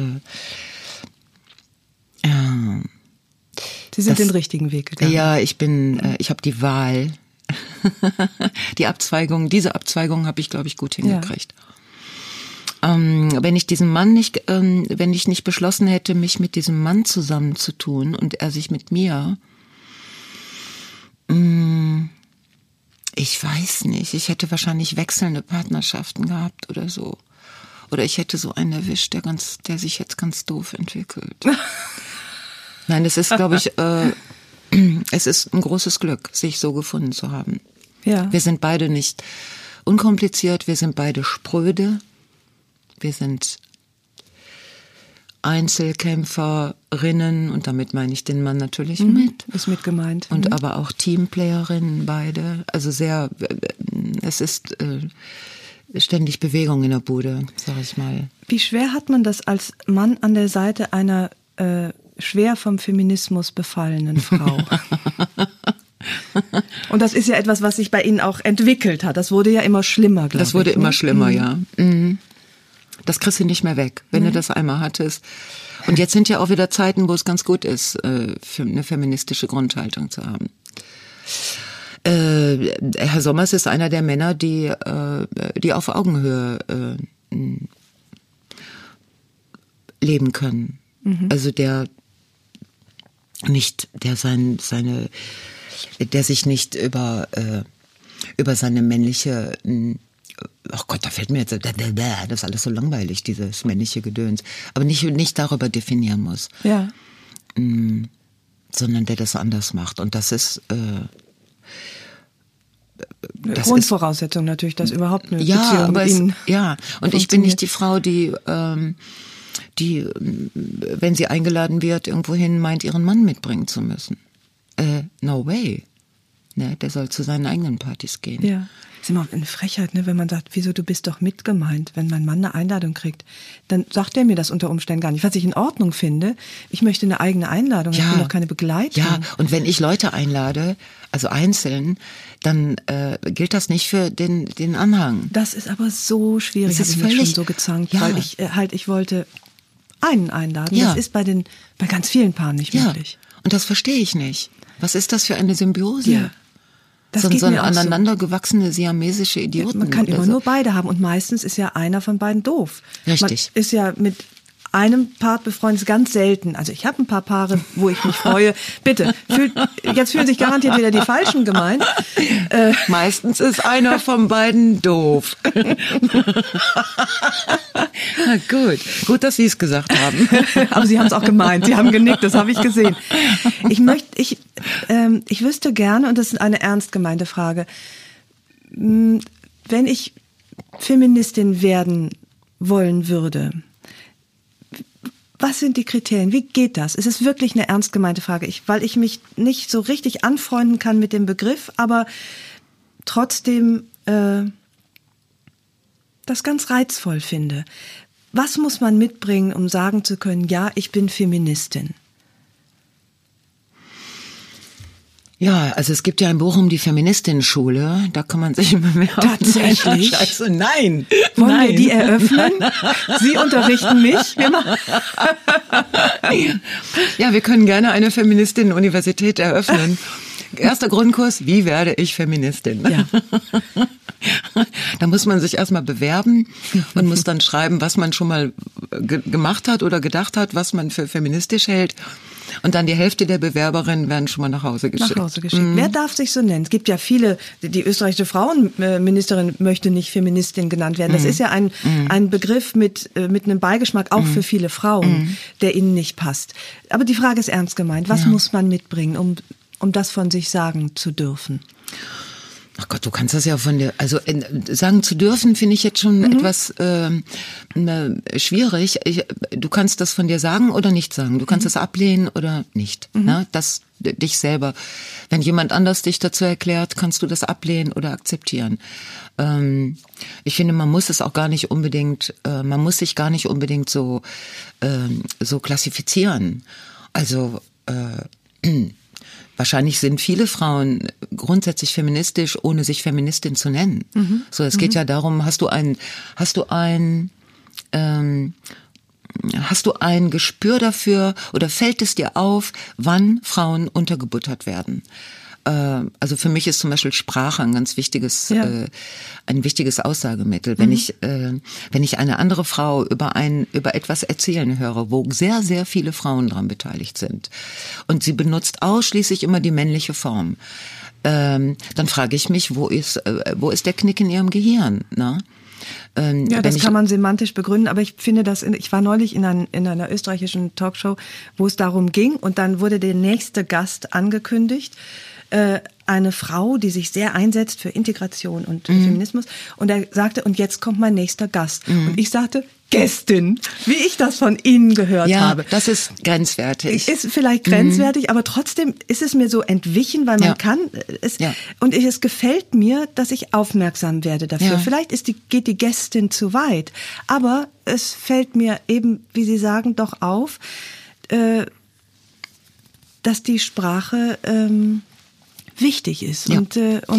Sie sind den richtigen Weg gegangen. Ja, ich habe die Wahl. Diese Abzweigung habe ich, glaube ich, gut hingekriegt. Ja. Wenn ich nicht beschlossen hätte, mich mit diesem Mann zusammenzutun und er sich mit mir, ich weiß nicht, ich hätte wahrscheinlich wechselnde Partnerschaften gehabt oder so. Oder ich hätte so einen erwischt, der sich jetzt ganz doof entwickelt. Nein, es ist, glaube ich, es ist ein großes Glück, sich so gefunden zu haben. Ja. Wir sind beide nicht unkompliziert, wir sind beide spröde, wir sind Einzelkämpferinnen und damit meine ich den Mann natürlich mit. Ist mit gemeint. Und aber auch Teamplayerinnen beide. Also es ist ständig Bewegung in der Bude, sag ich mal. Wie schwer hat man das als Mann an der Seite einer schwer vom Feminismus befallenen Frau? Und das ist ja etwas, was sich bei Ihnen auch entwickelt hat. Das wurde ja immer schlimmer, glaube ich. Das wurde immer schlimmer, ja. Mhm. Das kriegst du nicht mehr weg, wenn du das einmal hattest. Und jetzt sind ja auch wieder Zeiten, wo es ganz gut ist, für eine feministische Grundhaltung zu haben. Herr Sommers ist einer der Männer, die auf Augenhöhe leben können. Mhm. Also der sich nicht über seine männliche, ach Gott, da fällt mir jetzt, das ist alles so langweilig, dieses männliche Gedöns, aber nicht darüber definieren muss. Ja. Sondern der das anders macht. Und das ist eine Grundvoraussetzung natürlich, dass überhaupt eine Beziehung mit Ihnen und ich bin nicht die Frau, die, wenn sie eingeladen wird, irgendwohin meint, ihren Mann mitbringen zu müssen. No way. Ne, der soll zu seinen eigenen Partys gehen. Ja. Das ist immer eine Frechheit, ne, wenn man sagt, wieso, du bist doch mitgemeint. Wenn mein Mann eine Einladung kriegt, dann sagt er mir das unter Umständen gar nicht. Was ich in Ordnung finde, ich möchte eine eigene Einladung, ich will doch keine Begleitung. Ja, und wenn ich Leute einlade, also einzeln, dann gilt das nicht für den Anhang. Das ist aber so schwierig, das ist völlig schon so gezankt, weil ich wollte einen einladen. Ja. Das ist bei ganz vielen Paaren nicht möglich. Und das verstehe ich nicht. Was ist das für eine Symbiose? Ja. Das so geht ein mir auch aneinander gewachsene siamesische Idioten. Man kann immer nur beide haben und meistens ist ja einer von beiden doof. Richtig. Man ist ja mit einem Part befreundet, ganz selten. Also ich habe ein paar Paare, wo ich mich freue. Bitte, jetzt fühlen sich garantiert wieder die Falschen gemeint. Meistens ist einer von beiden doof. Na gut, dass Sie es gesagt haben. Aber Sie haben es auch gemeint. Sie haben genickt, das habe ich gesehen. Ich wüsste gerne, und das ist eine ernst gemeinte Frage, wenn ich Feministin werden wollen würde, was sind die Kriterien? Wie geht das? Es ist wirklich eine ernst gemeinte Frage, weil ich mich nicht so richtig anfreunden kann mit dem Begriff, aber trotzdem das ganz reizvoll finde. Was muss man mitbringen, um sagen zu können, ja, ich bin Feministin? Ja, also es gibt ja ein Buch um die Feministinnenschule, da kann man sich immer mehr... Tatsächlich? Scheiße, nein! Wollen wir die eröffnen? Sie unterrichten mich? Ja, wir können gerne eine Feministinnen-Universität eröffnen. Erster Grundkurs, wie werde ich Feministin? Ja. Da muss man sich erstmal bewerben und muss dann schreiben, was man schon mal gemacht hat oder gedacht hat, was man für feministisch hält. Und dann die Hälfte der Bewerberinnen werden schon mal nach Hause geschickt. Wer darf sich so nennen? Es gibt ja viele, die österreichische Frauenministerin möchte nicht Feministin genannt werden. Das ist ja ein Begriff mit einem Beigeschmack, auch für viele Frauen, der ihnen nicht passt. Aber die Frage ist ernst gemeint. Was muss man mitbringen, um das von sich sagen zu dürfen? Ach Gott, du kannst das ja sagen zu dürfen, finde ich jetzt schon etwas schwierig. Du kannst das von dir sagen oder nicht sagen. Du kannst das ablehnen oder nicht. Ne? Das dich selber. Wenn jemand anders dich dazu erklärt, kannst du das ablehnen oder akzeptieren. Ich finde, man muss es auch gar nicht unbedingt, man muss sich gar nicht unbedingt so klassifizieren. Also wahrscheinlich sind viele Frauen grundsätzlich feministisch, ohne sich Feministin zu nennen. So, es geht ja darum, hast du ein Gespür dafür oder fällt es dir auf, wann Frauen untergebuttert werden? Also für mich ist zum Beispiel Sprache ein ganz wichtiges, ein wichtiges Aussagemittel. Wenn ich eine andere Frau über etwas erzählen höre, wo sehr, sehr viele Frauen dran beteiligt sind und sie benutzt ausschließlich immer die männliche Form, dann frage ich mich, wo ist der Knick in ihrem Gehirn, ne? Das kann man semantisch begründen, aber ich finde ich war neulich in einer österreichischen Talkshow, wo es darum ging und dann wurde der nächste Gast angekündigt, eine Frau, die sich sehr einsetzt für Integration und Feminismus und er sagte, und jetzt kommt mein nächster Gast und ich sagte, Gästin, wie ich das von Ihnen gehört habe. Ja, das ist grenzwertig. Ist vielleicht grenzwertig, aber trotzdem ist es mir so entwichen, weil man kann es, und es gefällt mir, dass ich aufmerksam werde dafür. Ja. Vielleicht geht die Gästin zu weit, aber es fällt mir eben, wie Sie sagen, doch auf, dass die Sprache wichtig ist und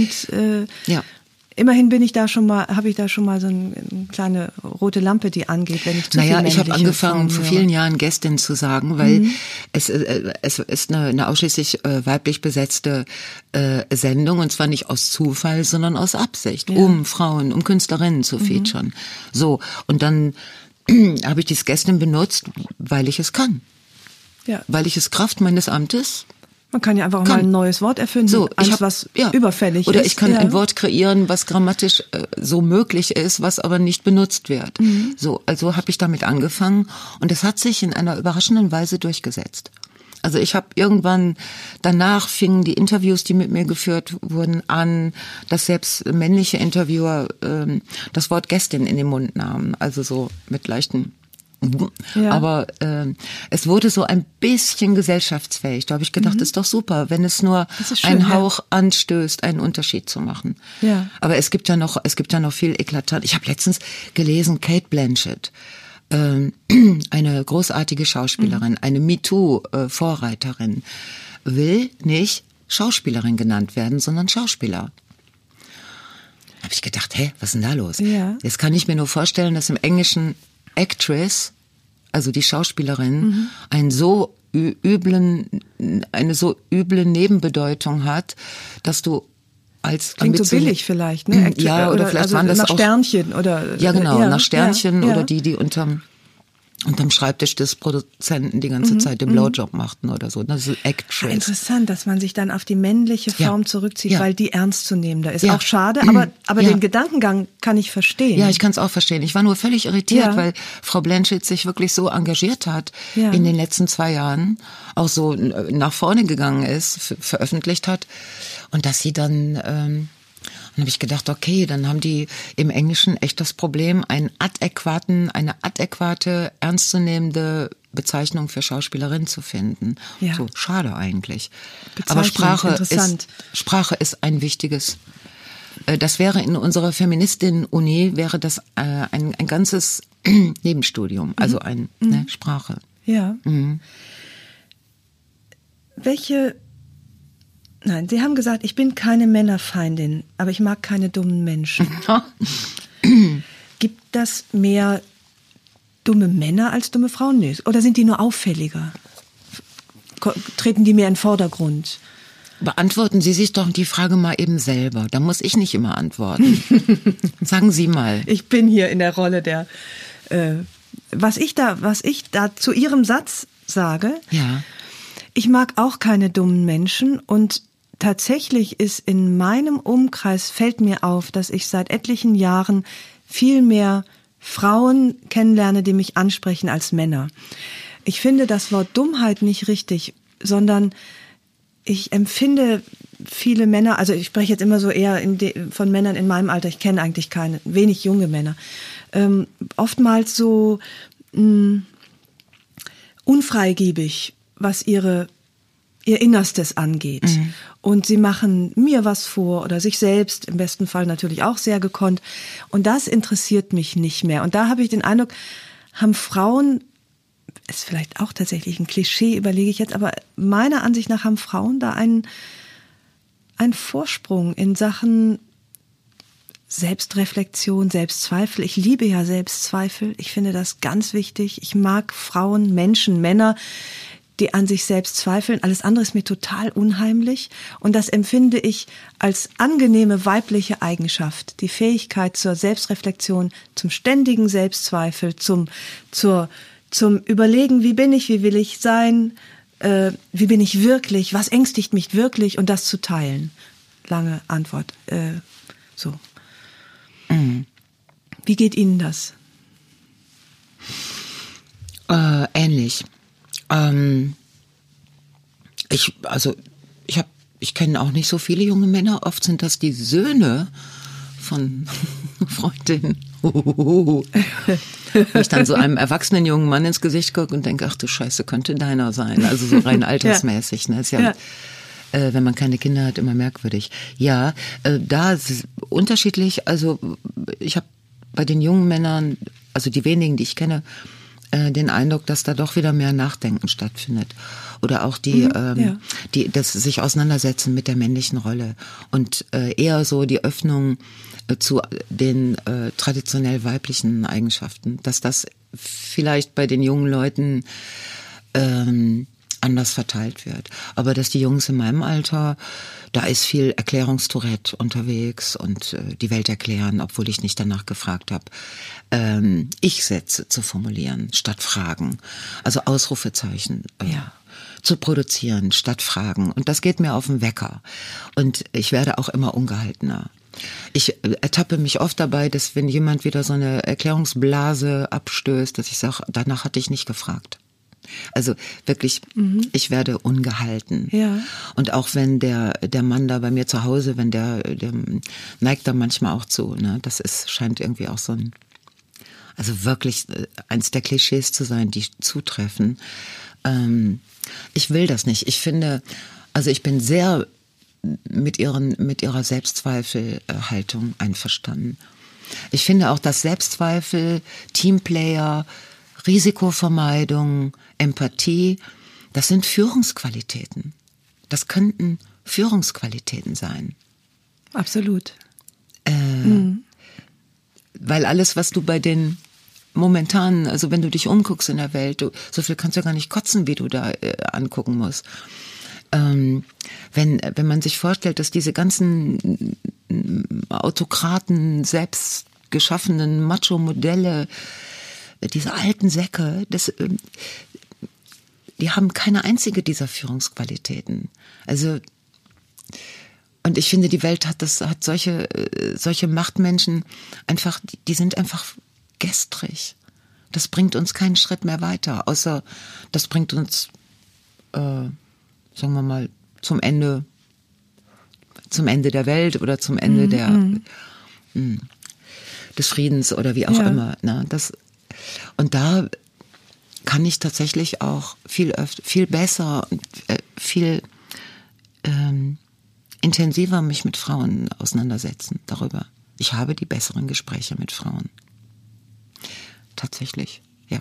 immerhin habe ich da schon mal so eine kleine rote Lampe, die angeht, wenn ich zu viel männliche ich habe angefangen, Frauen vor vielen Jahren Gästin zu sagen, weil es ist eine ausschließlich weiblich besetzte Sendung und zwar nicht aus Zufall, sondern aus Absicht, um Frauen, um Künstlerinnen zu featuren. So, und dann habe ich dieses Gästin benutzt, weil ich es kann. Ja. Weil ich es Kraft meines Amtes Man kann ja einfach auch mal ein neues Wort erfinden, so, was überfällig ist. Oder ich kann ein Wort kreieren, was grammatisch so möglich ist, was aber nicht benutzt wird. So, also habe ich damit angefangen und es hat sich in einer überraschenden Weise durchgesetzt. Also ich habe irgendwann, danach fingen die Interviews, die mit mir geführt wurden, an, dass selbst männliche Interviewer das Wort Gästin in den Mund nahmen. Also so mit leichten... Ja. Aber es wurde so ein bisschen gesellschaftsfähig. Da habe ich gedacht, das ist doch super, wenn es nur einen Hauch anstößt, einen Unterschied zu machen. Ja. Aber es gibt ja noch viel eklatant. Ich habe letztens gelesen, Cate Blanchett, eine großartige Schauspielerin, eine MeToo-Vorreiterin, will nicht Schauspielerin genannt werden, sondern Schauspieler. Da habe ich gedacht, was ist denn da los? Ja. Jetzt kann ich mir nur vorstellen, dass im Englischen Actress, also die Schauspielerin, eine so üble Nebenbedeutung hat, dass du als... Klingt so billig vielleicht, ne? Ja, oder vielleicht also waren das nach auch... Sternchen oder... Ja, genau, nach Sternchen oder die unterm Schreibtisch des Produzenten die ganze Zeit den Blowjob machten oder so. Das ist Actress. Interessant, dass man sich dann auf die männliche Form zurückzieht, weil die ernstzunehmender ist. Auch schade, aber den Gedankengang kann ich verstehen. Ja, ich kann es auch verstehen. Ich war nur völlig irritiert, weil Frau Blanchett sich wirklich so engagiert hat in den letzten 2 Jahren, auch so nach vorne gegangen ist, veröffentlicht hat und dass sie dann... Dann habe ich gedacht, okay, dann haben die im Englischen echt das Problem, eine adäquate, ernstzunehmende Bezeichnung für Schauspielerin zu finden. Ja. So, schade eigentlich. Aber Sprache ist ein wichtiges. Das wäre in unserer Feministinnen-Uni, wäre das ein ganzes Nebenstudium, also Sprache. Ja. Nein, Sie haben gesagt, ich bin keine Männerfeindin, aber ich mag keine dummen Menschen. Gibt das mehr dumme Männer als dumme Frauen? Nee. Oder sind die nur auffälliger? Treten die mehr in den Vordergrund? Beantworten Sie sich doch die Frage mal eben selber. Da muss ich nicht immer antworten. Sagen Sie mal. Ich bin hier in der Rolle der... Was ich da zu Ihrem Satz sage... Ja. Ich mag auch keine dummen Menschen und tatsächlich ist in meinem Umkreis, fällt mir auf, dass ich seit etlichen Jahren viel mehr Frauen kennenlerne, die mich ansprechen als Männer. Ich finde das Wort Dummheit nicht richtig, sondern ich empfinde viele Männer, also ich spreche jetzt immer so eher von Männern in meinem Alter, ich kenne eigentlich wenig junge Männer, oftmals so unfreigebig, was ihr Innerstes angeht. Und sie machen mir was vor oder sich selbst, im besten Fall natürlich auch sehr gekonnt. Und das interessiert mich nicht mehr. Und da habe ich den Eindruck, haben Frauen ist vielleicht auch tatsächlich ein Klischee, überlege ich jetzt, aber meiner Ansicht nach haben Frauen da einen Vorsprung in Sachen Selbstreflexion, Selbstzweifel. Ich liebe ja Selbstzweifel. Ich finde das ganz wichtig. Ich mag Frauen, Menschen, Männer, die an sich selbst zweifeln. Alles andere ist mir total unheimlich. Und das empfinde ich als angenehme weibliche Eigenschaft. Die Fähigkeit zur Selbstreflexion, zum ständigen Selbstzweifel, zum Überlegen, wie bin ich, wie will ich sein, wie bin ich wirklich, was ängstigt mich wirklich und das zu teilen. Lange Antwort. So. Mhm. Wie geht Ihnen das? Ähnlich. Ich kenne auch nicht so viele junge Männer. Oft sind das die Söhne von Freundinnen. Wo ich dann so einem erwachsenen jungen Mann ins Gesicht gucke und denke, ach du Scheiße, könnte deiner sein. Also so rein altersmäßig. Ne? Ist ja, wenn man keine Kinder hat, immer merkwürdig. Ja, da ist es unterschiedlich. Also ich habe bei den jungen Männern, also die wenigen, die ich kenne, den Eindruck, dass da doch wieder mehr Nachdenken stattfindet. Oder auch das sich auseinandersetzen mit der männlichen Rolle. Und eher so die Öffnung zu den traditionell weiblichen Eigenschaften. Dass das vielleicht bei den jungen Leuten anders verteilt wird. Aber dass die Jungs in meinem Alter, da ist viel Erklärungstourette unterwegs und die Welt erklären, obwohl ich nicht danach gefragt habe. Ich-Sätze zu formulieren statt Fragen. Also Ausrufezeichen zu produzieren statt Fragen. Und das geht mir auf den Wecker. Und ich werde auch immer ungehaltener. Ich ertappe mich oft dabei, dass wenn jemand wieder so eine Erklärungsblase abstößt, dass ich sage, danach hatte ich nicht gefragt. Also wirklich, ich werde ungehalten. Ja. Und auch wenn der Mann da bei mir zu Hause, wenn der neigt da manchmal auch zu, ne? Das scheint irgendwie auch so also wirklich eins der Klischees zu sein, die zutreffen. Ich will das nicht. Ich finde, also ich bin sehr mit ihrer Selbstzweifelhaltung einverstanden. Ich finde auch, dass Selbstzweifel, Teamplayer, Risikovermeidung, Empathie, das sind Führungsqualitäten. Das könnten Führungsqualitäten sein. Absolut. Weil alles, was du bei den momentanen, also wenn du dich umguckst in der Welt, so viel kannst du ja gar nicht kotzen, wie du da angucken musst. Wenn man sich vorstellt, dass diese ganzen Autokraten, selbst geschaffenen Macho-Modelle, diese alten Säcke, die haben keine einzige dieser Führungsqualitäten. Also, und ich finde, die Welt hat solche Machtmenschen einfach, die sind einfach gestrig. Das bringt uns keinen Schritt mehr weiter, außer das bringt uns, sagen wir mal, zum Ende der Welt oder zum Ende des Friedens oder wie auch immer. Ne? Und da kann ich tatsächlich auch viel besser und viel intensiver mich mit Frauen auseinandersetzen darüber. Ich habe die besseren Gespräche mit Frauen. Tatsächlich, ja.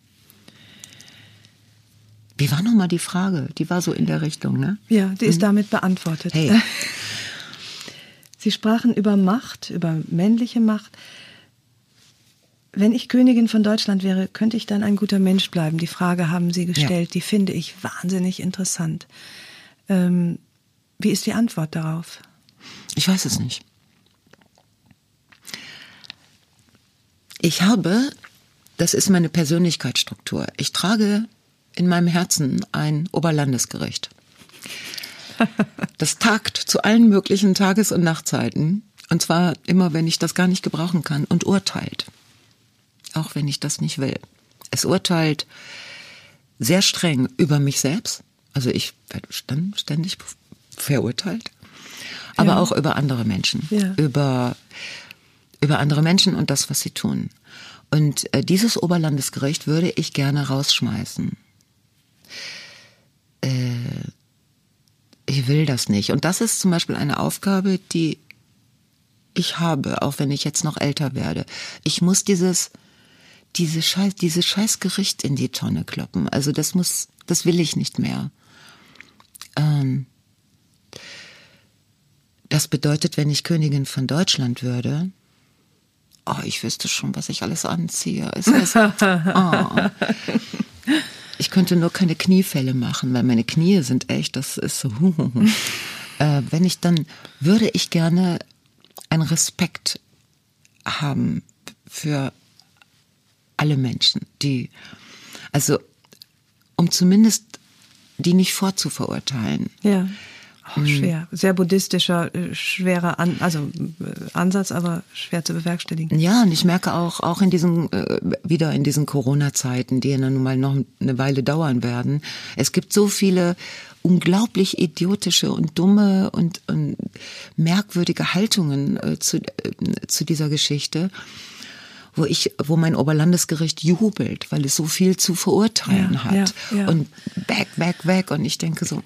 Wie war nochmal die Frage? Die war so in der Richtung, ne? Ja, die ist damit beantwortet. Hey. Sie sprachen über Macht, über männliche Macht. Wenn ich Königin von Deutschland wäre, könnte ich dann ein guter Mensch bleiben? Die Frage haben Sie gestellt, die finde ich wahnsinnig interessant. Wie ist die Antwort darauf? Ich weiß es nicht. Das ist meine Persönlichkeitsstruktur. Ich trage in meinem Herzen ein Oberlandesgericht. Das tagt zu allen möglichen Tages- und Nachtzeiten. Und zwar immer, wenn ich das gar nicht gebrauchen kann, und urteilt. Auch wenn ich das nicht will. Es urteilt sehr streng über mich selbst. Also ich werde ständig verurteilt. Aber auch über andere Menschen. Ja. Über andere Menschen und das, was sie tun. Und dieses Oberlandesgericht würde ich gerne rausschmeißen. Ich will das nicht. Und das ist zum Beispiel eine Aufgabe, die ich habe, auch wenn ich jetzt noch älter werde. Ich muss dieses scheiß Gericht in die Tonne kloppen. Also das will ich nicht mehr. Das bedeutet, wenn ich Königin von Deutschland würde, ich wüsste schon, was ich alles anziehe. Ich könnte nur keine Kniefälle machen, weil meine Knie sind echt, das ist so. Wenn ich dann, würde ich gerne einen Respekt haben für alle Menschen, um zumindest die nicht vorzuverurteilen. Ja. Schwer. Sehr buddhistischer, schwerer Ansatz, aber schwer zu bewerkstelligen. Ja, und ich merke auch in diesen Corona-Zeiten, die ja nun mal noch eine Weile dauern werden, es gibt so viele unglaublich idiotische und dumme und merkwürdige Haltungen zu dieser Geschichte, wo mein Oberlandesgericht jubelt, weil es so viel zu verurteilen hat. Ja. Und weg. Und ich denke so,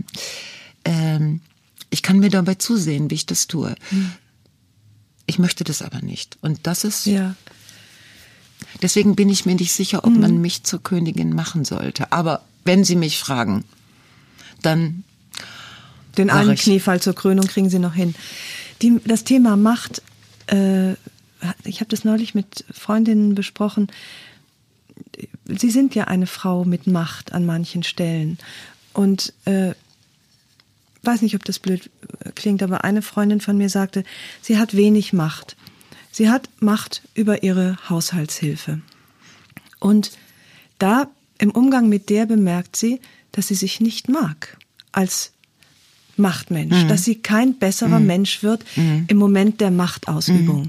ich kann mir dabei zusehen, wie ich das tue. Ich möchte das aber nicht. Und das ist... Ja. Deswegen bin ich mir nicht sicher, ob man mich zur Königin machen sollte. Aber wenn Sie mich fragen, dann... Den einen Kniefall zur Krönung kriegen Sie noch hin. Das Thema Macht, ich habe das neulich mit Freundinnen besprochen. Sie sind ja eine Frau mit Macht an manchen Stellen. Und weiß nicht, ob das blöd klingt, aber eine Freundin von mir sagte, sie hat wenig Macht. Sie hat Macht über ihre Haushaltshilfe. Und da im Umgang mit der bemerkt sie, dass sie sich nicht mag als Machtmensch, dass sie kein besserer Mensch wird im Moment der Machtausübung.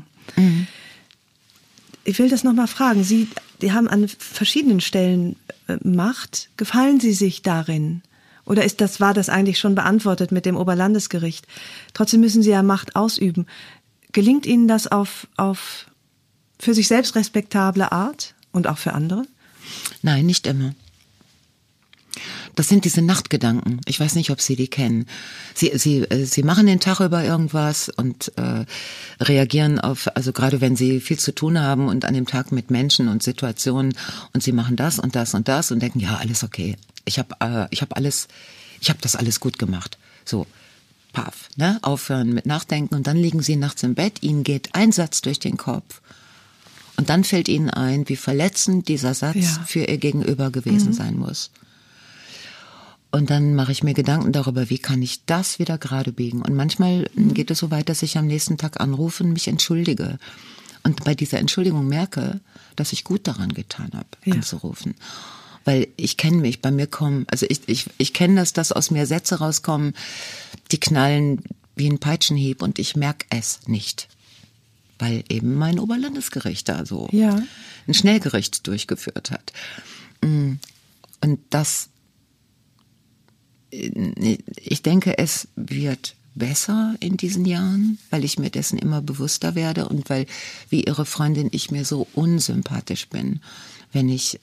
Ich will das nochmal fragen. Die haben an verschiedenen Stellen Macht. Gefallen Sie sich darin? Oder war das eigentlich schon beantwortet mit dem Oberlandesgericht? Trotzdem müssen Sie ja Macht ausüben. Gelingt Ihnen das auf für sich selbst respektable Art und auch für andere? Nein, nicht immer. Das sind diese Nachtgedanken. Ich weiß nicht, ob Sie die kennen. Sie machen den Tag über irgendwas und reagieren also gerade wenn Sie viel zu tun haben und an dem Tag mit Menschen und Situationen und Sie machen das und das und das und denken, ja, alles okay. Ich habe das alles gut gemacht. So, paff, ne? Aufhören mit Nachdenken und dann liegen Sie nachts im Bett, Ihnen geht ein Satz durch den Kopf und dann fällt Ihnen ein, wie verletzend dieser Satz für Ihr Gegenüber gewesen sein muss. Und dann mache ich mir Gedanken darüber, wie kann ich das wieder gerade biegen. Und manchmal geht es so weit, dass ich am nächsten Tag anrufe und mich entschuldige. Und bei dieser Entschuldigung merke, dass ich gut daran getan habe, anzurufen. Weil ich kenne mich, bei mir kommen, also ich kenne das, dass aus mir Sätze rauskommen, die knallen wie ein Peitschenhieb und ich merke es nicht. Weil eben mein Oberlandesgericht da so ein Schnellgericht durchgeführt hat. Und ich denke, es wird besser in diesen Jahren, weil ich mir dessen immer bewusster werde und weil, wie Ihre Freundin, ich mir so unsympathisch bin, wenn ich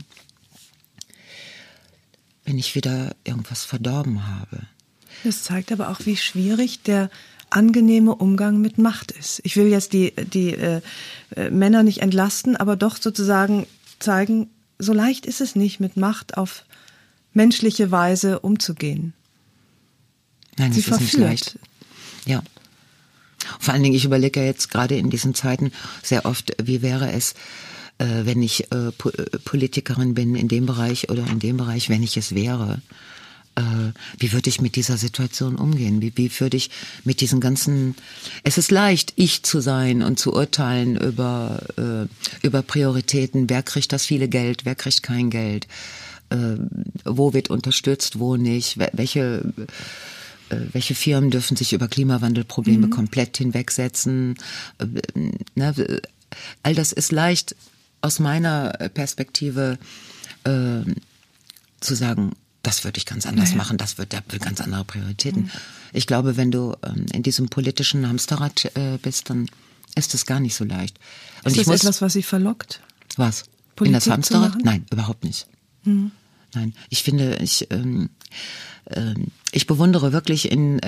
wieder irgendwas verdorben habe. Das zeigt aber auch, wie schwierig der angenehme Umgang mit Macht ist. Ich will jetzt die Männer nicht entlasten, aber doch sozusagen zeigen, so leicht ist es nicht, mit Macht auf menschliche Weise umzugehen. Nein, das ist nicht leicht. Ja. Vor allen Dingen, ich überlege ja jetzt gerade in diesen Zeiten sehr oft, wie wäre es, wenn ich Politikerin bin in dem Bereich oder in dem Bereich, wenn ich es wäre. Wie würde ich mit dieser Situation umgehen? Wie würde ich mit diesen ganzen... Es ist leicht, ich zu sein und zu urteilen über Prioritäten. Wer kriegt das viele Geld, wer kriegt kein Geld? Wo wird unterstützt, wo nicht? Welche Firmen dürfen sich über Klimawandelprobleme komplett hinwegsetzen? All das ist leicht aus meiner Perspektive zu sagen, das würde ich ganz anders machen, da wird ganz andere Prioritäten. Ich glaube, wenn du in diesem politischen Hamsterrad bist, dann ist es gar nicht so leicht. Und ist das etwas, was Sie verlockt? Was? Politik in das Hamsterrad? Nein, überhaupt nicht. Nein, ich finde, ich bewundere wirklich in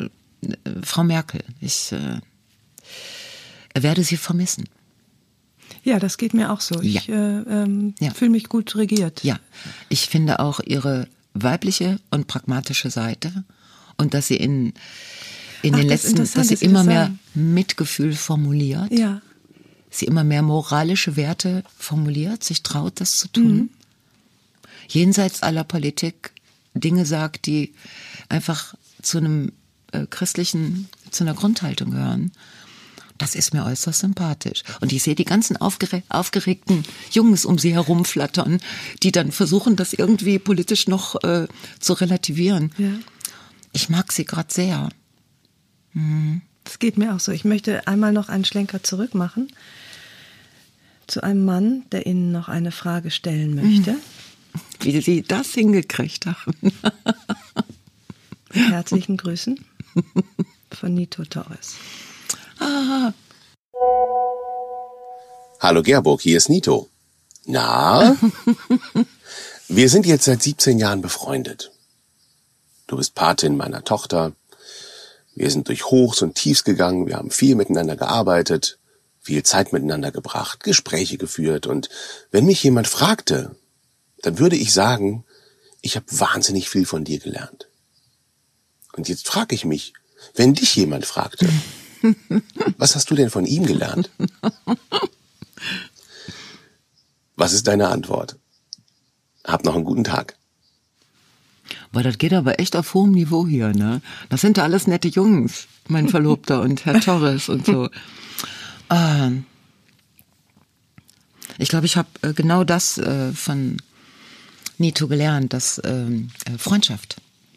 Frau Merkel. Ich werde sie vermissen. Ja, das geht mir auch so. Ich fühle mich gut regiert. Ja, ich finde auch ihre weibliche und pragmatische Seite und dass sie in den letzten, dass sie immer mehr Mitgefühl formuliert. Ja. Sie immer mehr moralische Werte formuliert, sich traut, das zu tun. Jenseits aller Politik Dinge sagt, die einfach zu einem zu einer Grundhaltung gehören. Das ist mir äußerst sympathisch. Und ich sehe die ganzen aufgeregten Jungs um sie herumflattern, die dann versuchen, das irgendwie politisch noch zu relativieren. Ja. Ich mag sie gerade sehr. Das geht mir auch so. Ich möchte einmal noch einen Schlenker zurück machen zu einem Mann, der Ihnen noch eine Frage stellen möchte. Wie Sie das hingekriegt haben. Mit herzlichen Grüßen von Nito Torres. Hallo Gerburg, hier ist Nito. Na? Wir sind jetzt seit 17 Jahren befreundet. Du bist Patin meiner Tochter. Wir sind durch Hochs und Tiefs gegangen, wir haben viel miteinander gearbeitet, viel Zeit miteinander gebracht, Gespräche geführt. Und wenn mich jemand fragte, dann würde ich sagen, ich habe wahnsinnig viel von dir gelernt. Und jetzt frage ich mich, wenn dich jemand fragte, was hast du denn von ihm gelernt? Was ist deine Antwort? Hab noch einen guten Tag. Weil das geht aber echt auf hohem Niveau hier, ne? Das sind ja alles nette Jungs, mein Verlobter und Herr Torres und so. Ich glaube, ich habe genau das von Nito gelernt, dass Freundschaft.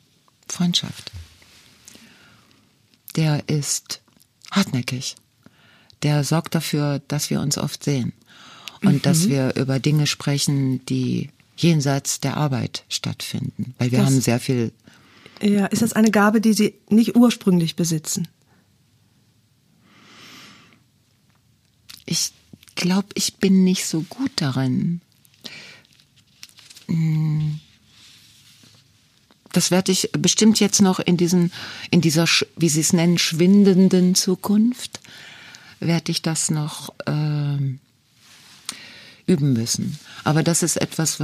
Der ist hartnäckig. Der sorgt dafür, dass wir uns oft sehen. Und dass wir über Dinge sprechen, die jenseits der Arbeit stattfinden. Weil wir haben sehr viel... Ja, ist das eine Gabe, die Sie nicht ursprünglich besitzen? Ich glaube, ich bin nicht so gut darin. Das werde ich bestimmt jetzt noch in dieser, wie Sie es nennen, schwindenden Zukunft, werde ich das noch üben müssen. Aber das ist etwas,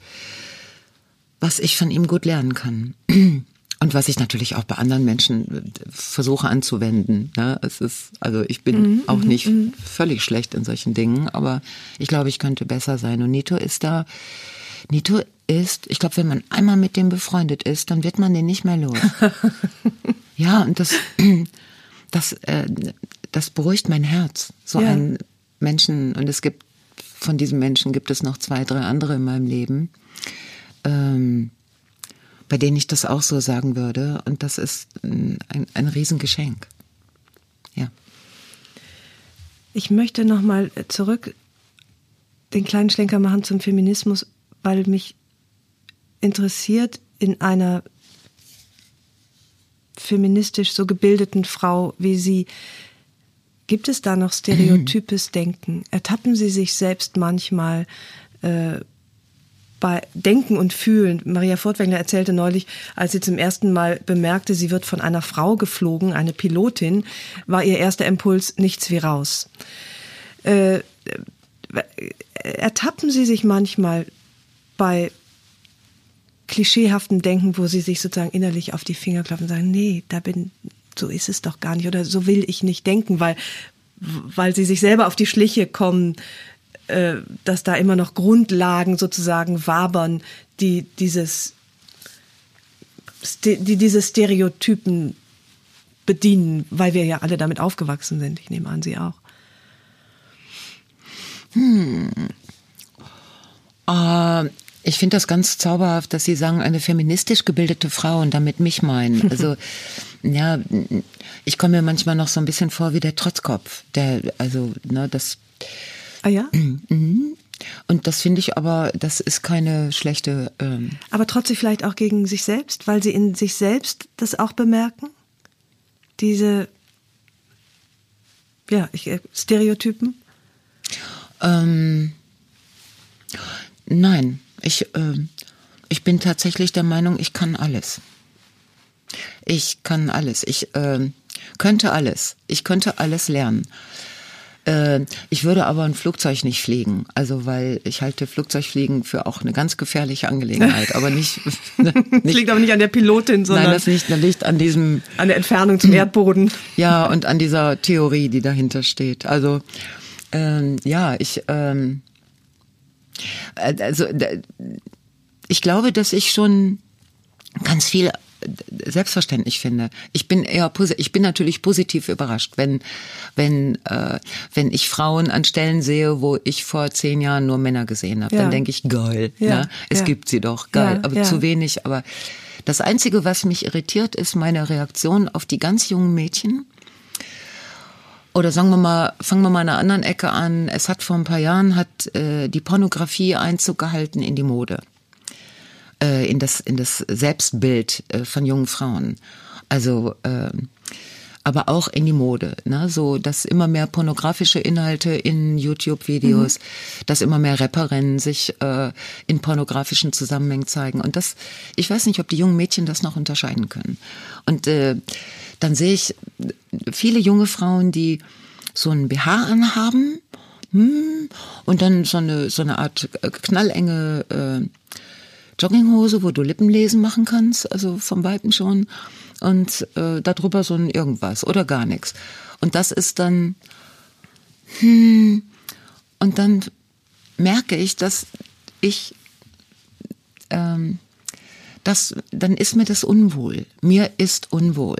was ich von ihm gut lernen kann. Und was ich natürlich auch bei anderen Menschen versuche anzuwenden. Ne? Also ich bin auch nicht völlig schlecht in solchen Dingen, aber ich glaube, ich könnte besser sein. Und Nito ist, ich glaube, wenn man einmal mit dem befreundet ist, dann wird man den nicht mehr los. Ja, und das beruhigt mein Herz. So einen Menschen, und von diesem Menschen gibt es noch 2, 3 andere in meinem Leben, bei denen ich das auch so sagen würde. Und das ist ein Riesengeschenk. Ja. Ich möchte nochmal zurück den kleinen Schlenker machen zum Feminismus, weil mich interessiert, in einer feministisch so gebildeten Frau wie Sie, gibt es da noch stereotypes Denken? Ertappen Sie sich selbst manchmal bei Denken und Fühlen? Maria Furtwängler erzählte neulich, als sie zum ersten Mal bemerkte, sie wird von einer Frau geflogen, eine Pilotin, war ihr erster Impuls, nichts wie raus. Ertappen Sie sich manchmal bei klischeehaften Denken, wo Sie sich sozusagen innerlich auf die Finger klopfen und sagen, nee, so ist es doch gar nicht oder so will ich nicht denken, weil Sie sich selber auf die Schliche kommen, dass da immer noch Grundlagen sozusagen wabern, die diese Stereotypen bedienen, weil wir ja alle damit aufgewachsen sind. Ich nehme an, Sie auch. Ich finde das ganz zauberhaft, dass Sie sagen, eine feministisch gebildete Frau und damit mich meinen. Also, ja, ich komme mir manchmal noch so ein bisschen vor wie der Trotzkopf. Ah ja? Und das finde ich aber, das ist keine schlechte... Aber trotzig vielleicht auch gegen sich selbst, weil Sie in sich selbst das auch bemerken? Diese, Stereotypen? Nein, ich bin tatsächlich der Meinung, ich kann alles. Ich kann alles. Ich könnte alles. Ich könnte alles lernen. Ich würde aber ein Flugzeug nicht fliegen, also weil ich halte Flugzeugfliegen für auch eine ganz gefährliche Angelegenheit, aber nicht. Das liegt aber nicht an der Pilotin, sondern nein, das liegt an diesem an der Entfernung zum Erdboden. Ja, und an dieser Theorie, die dahinter steht. Also ich glaube, dass ich schon ganz viel selbstverständlich finde. Ich bin natürlich positiv überrascht, wenn ich Frauen an Stellen sehe, wo ich vor 10 Jahren nur Männer gesehen habe. Ja. Dann denke ich, geil, ne? Es gibt sie doch, geil, aber zu wenig. Aber das Einzige, was mich irritiert, ist meine Reaktion auf die ganz jungen Mädchen. Oder fangen wir mal an einer anderen Ecke an. Es hat vor ein paar Jahren die Pornografie Einzug gehalten in die Mode. In das Selbstbild von jungen Frauen. Also, aber auch in die Mode, ne? So, dass immer mehr pornografische Inhalte in YouTube-Videos, dass immer mehr Rapperinnen sich in pornografischen Zusammenhängen zeigen. Und ich weiß nicht, ob die jungen Mädchen das noch unterscheiden können. Und dann sehe ich viele junge Frauen, die so einen BH anhaben, und dann so eine Art knallenge Jogginghose, wo du Lippenlesen machen kannst, also vom Weiben schon, und darüber so ein irgendwas oder gar nichts. Und das ist dann, und dann merke ich, dass dann ist mir das unwohl. Mir ist unwohl.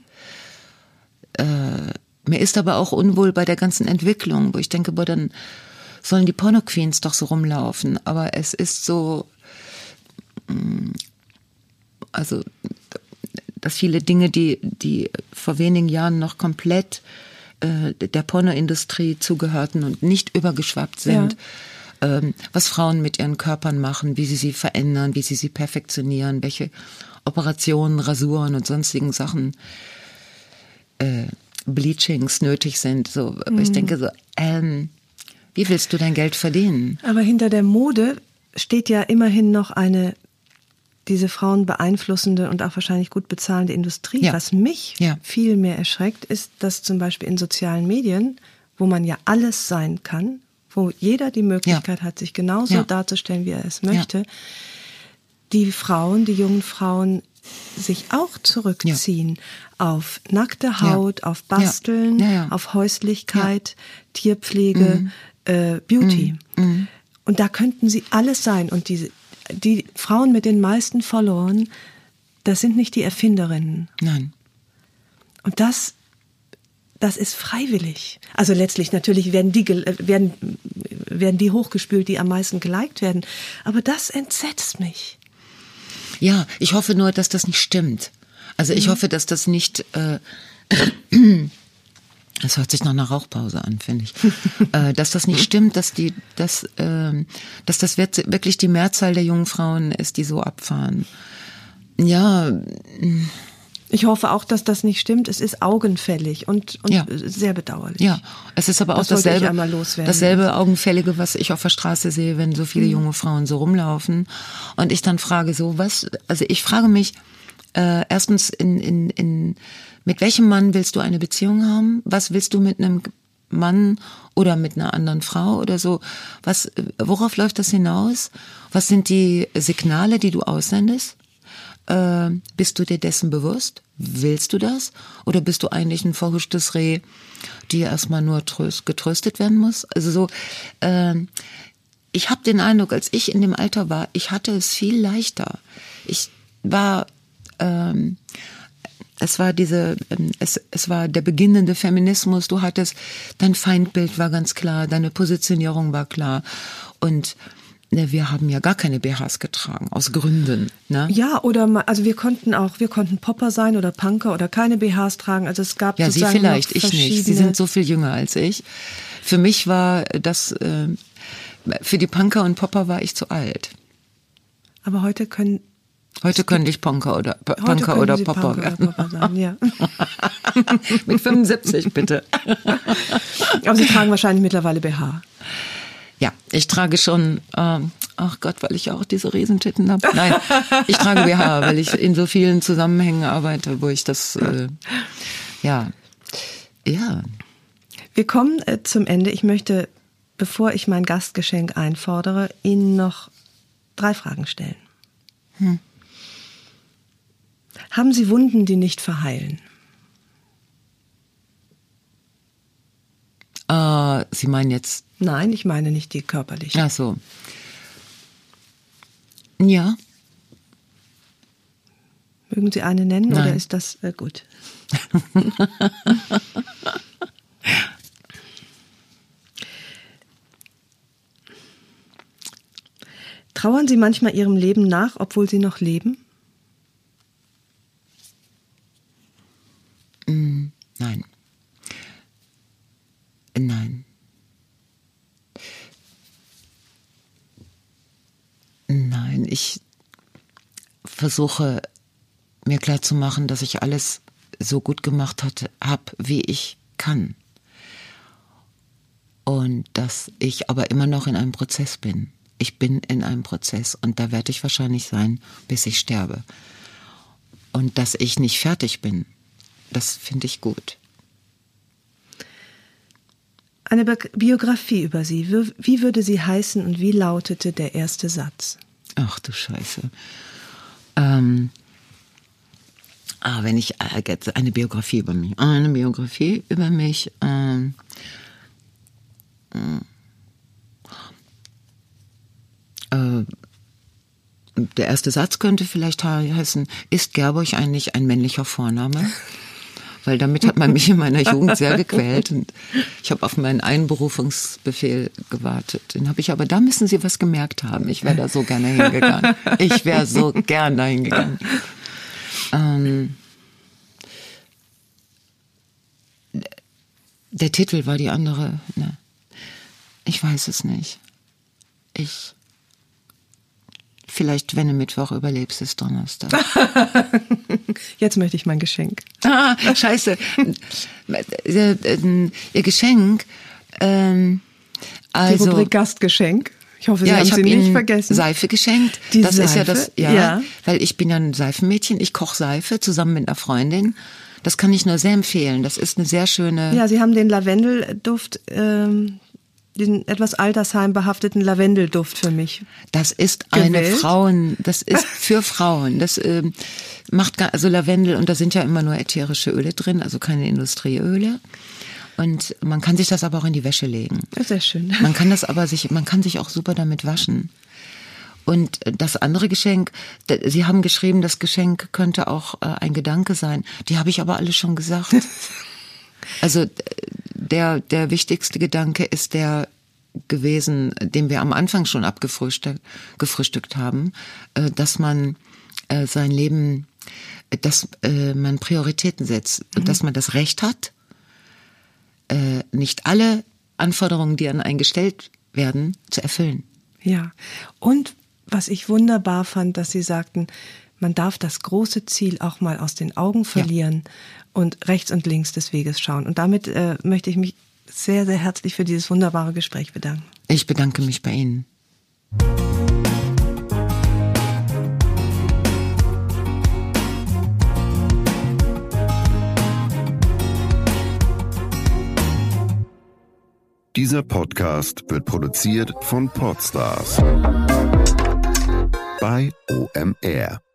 Mir ist aber auch unwohl bei der ganzen Entwicklung, wo ich denke, dann sollen die Porno-Queens doch so rumlaufen. Aber es ist so, also, dass viele Dinge, die vor wenigen Jahren noch komplett der Pornoindustrie zugehörten und nicht übergeschwappt sind, was Frauen mit ihren Körpern machen, wie sie verändern, wie sie perfektionieren, welche Operationen, Rasuren und sonstigen Sachen, Bleachings nötig sind. So, ich denke so, wie willst du dein Geld verdienen? Aber hinter der Mode steht ja immerhin noch diese Frauen beeinflussende und auch wahrscheinlich gut bezahlende Industrie. Ja. Was mich viel mehr erschreckt, ist, dass zum Beispiel in sozialen Medien, wo man ja alles sein kann, wo jeder die Möglichkeit hat, sich genauso darzustellen, wie er es möchte, die jungen Frauen sich auch zurückziehen auf nackte Haut, auf Basteln, auf Häuslichkeit, Tierpflege, Beauty. Und da könnten sie alles sein. Und die Frauen mit den meisten Followern, das sind nicht die Erfinderinnen. Nein. Und das ist freiwillig. Also letztlich natürlich werden die hochgespült, die am meisten geliked werden. Aber das entsetzt mich. Ja, ich hoffe nur, dass das nicht stimmt. Also ich hoffe, dass das nicht... Das hört sich nach einer Rauchpause an, finde ich. Dass das nicht stimmt, dass das wirklich die Mehrzahl der jungen Frauen ist, die so abfahren. Ja. Ich hoffe auch, dass das nicht stimmt. Es ist augenfällig und sehr bedauerlich. Ja, es ist aber auch dasselbe Augenfällige, was ich auf der Straße sehe, wenn so viele junge Frauen so rumlaufen. Und ich dann frage also ich frage mich, erstens mit welchem Mann willst du eine Beziehung haben? Was willst du mit einem Mann oder mit einer anderen Frau oder so? Worauf läuft das hinaus? Was sind die Signale, die du aussendest? Bist du dir dessen bewusst? Willst du das? Oder bist du eigentlich ein verhuschtes Reh, die erstmal nur getröstet werden muss? Also so, ich habe den Eindruck, als ich in dem Alter war, ich hatte es viel leichter. Es war der beginnende Feminismus. Du hattest, dein Feindbild war ganz klar, deine Positionierung war klar. Und wir haben ja gar keine BHs getragen, aus Gründen. Ne? Ja, also wir konnten Popper sein oder Punker oder keine BHs tragen. Also es gab ja, Sie vielleicht, ich nicht. Sie sind so viel jünger als ich. Für mich war das, für die Punker und Popper war ich zu alt. Aber heute könnte ich Punker oder Popper werden. Sein, ja. Mit 75 bitte. Aber Sie tragen wahrscheinlich mittlerweile BH. Ja, ich trage schon, ach Gott, weil ich auch diese Riesentitten habe. Nein, ich trage BH, weil ich in so vielen Zusammenhängen arbeite, wo ich das, Wir Wir kommen zum Ende. Ich möchte, bevor ich mein Gastgeschenk einfordere, Ihnen noch 3 Fragen stellen. Haben Sie Wunden, die nicht verheilen? Sie meinen jetzt... Nein, ich meine nicht die körperliche. Ach so. Ja. Mögen Sie eine nennen? Nein. Oder ist das gut? Trauern Sie manchmal Ihrem Leben nach, obwohl Sie noch leben? Nein. Nein. Nein, ich versuche mir klarzumachen, dass ich alles so gut gemacht habe, wie ich kann. Und dass ich aber immer noch in einem Prozess bin. Ich bin in einem Prozess und da werde ich wahrscheinlich sein, bis ich sterbe. Und dass ich nicht fertig bin, das finde ich gut. Eine Biografie über Sie. Wie würde sie heißen und wie lautete der erste Satz? Ach du Scheiße. Wenn ich jetzt eine Biografie über mich. Eine Biografie über mich. Der erste Satz könnte vielleicht heißen, ist Gerburg eigentlich ein männlicher Vorname? Weil damit hat man mich in meiner Jugend sehr gequält und ich habe auf meinen Einberufungsbefehl gewartet. Den habe ich aber, da müssen Sie was gemerkt haben. Ich wäre da so gerne hingegangen. Ich wäre so gern da hingegangen. Der Titel war die andere. Ne? Ich weiß es nicht. Vielleicht, wenn du Mittwoch überlebst, ist Donnerstag. Jetzt möchte ich mein Geschenk. Scheiße. Ihr Geschenk, die Rubrik Gastgeschenk. Ich hoffe, Sie haben sie nicht vergessen. Seife geschenkt. Die das Seife? Ist ja das, ja, weil ich bin ja ein Seifenmädchen. Ich koche Seife zusammen mit einer Freundin. Das kann ich nur sehr empfehlen. Das ist eine sehr schöne... Ja, Sie haben den Lavendelduft... diesen etwas altersheimbehafteten Lavendelduft für mich. Das ist gewählt. Das ist für Frauen. Das macht also Lavendel und da sind ja immer nur ätherische Öle drin, also keine Industrieöle. Und man kann sich das aber auch in die Wäsche legen. Sehr schön. Man kann sich auch super damit waschen. Und das andere Geschenk, Sie haben geschrieben, das Geschenk könnte auch ein Gedanke sein. Die habe ich aber alle schon gesagt. Also der wichtigste Gedanke ist der gewesen, den wir am Anfang schon gefrühstückt haben, dass man sein Leben, dass man Prioritäten setzt, dass man das Recht hat, nicht alle Anforderungen, die an einen gestellt werden, zu erfüllen. Ja, und was ich wunderbar fand, dass Sie sagten, man darf das große Ziel auch mal aus den Augen verlieren und rechts und links des Weges schauen. Und damit möchte ich mich sehr, sehr herzlich für dieses wunderbare Gespräch bedanken. Ich bedanke mich bei Ihnen. Dieser Podcast wird produziert von Podstars bei OMR.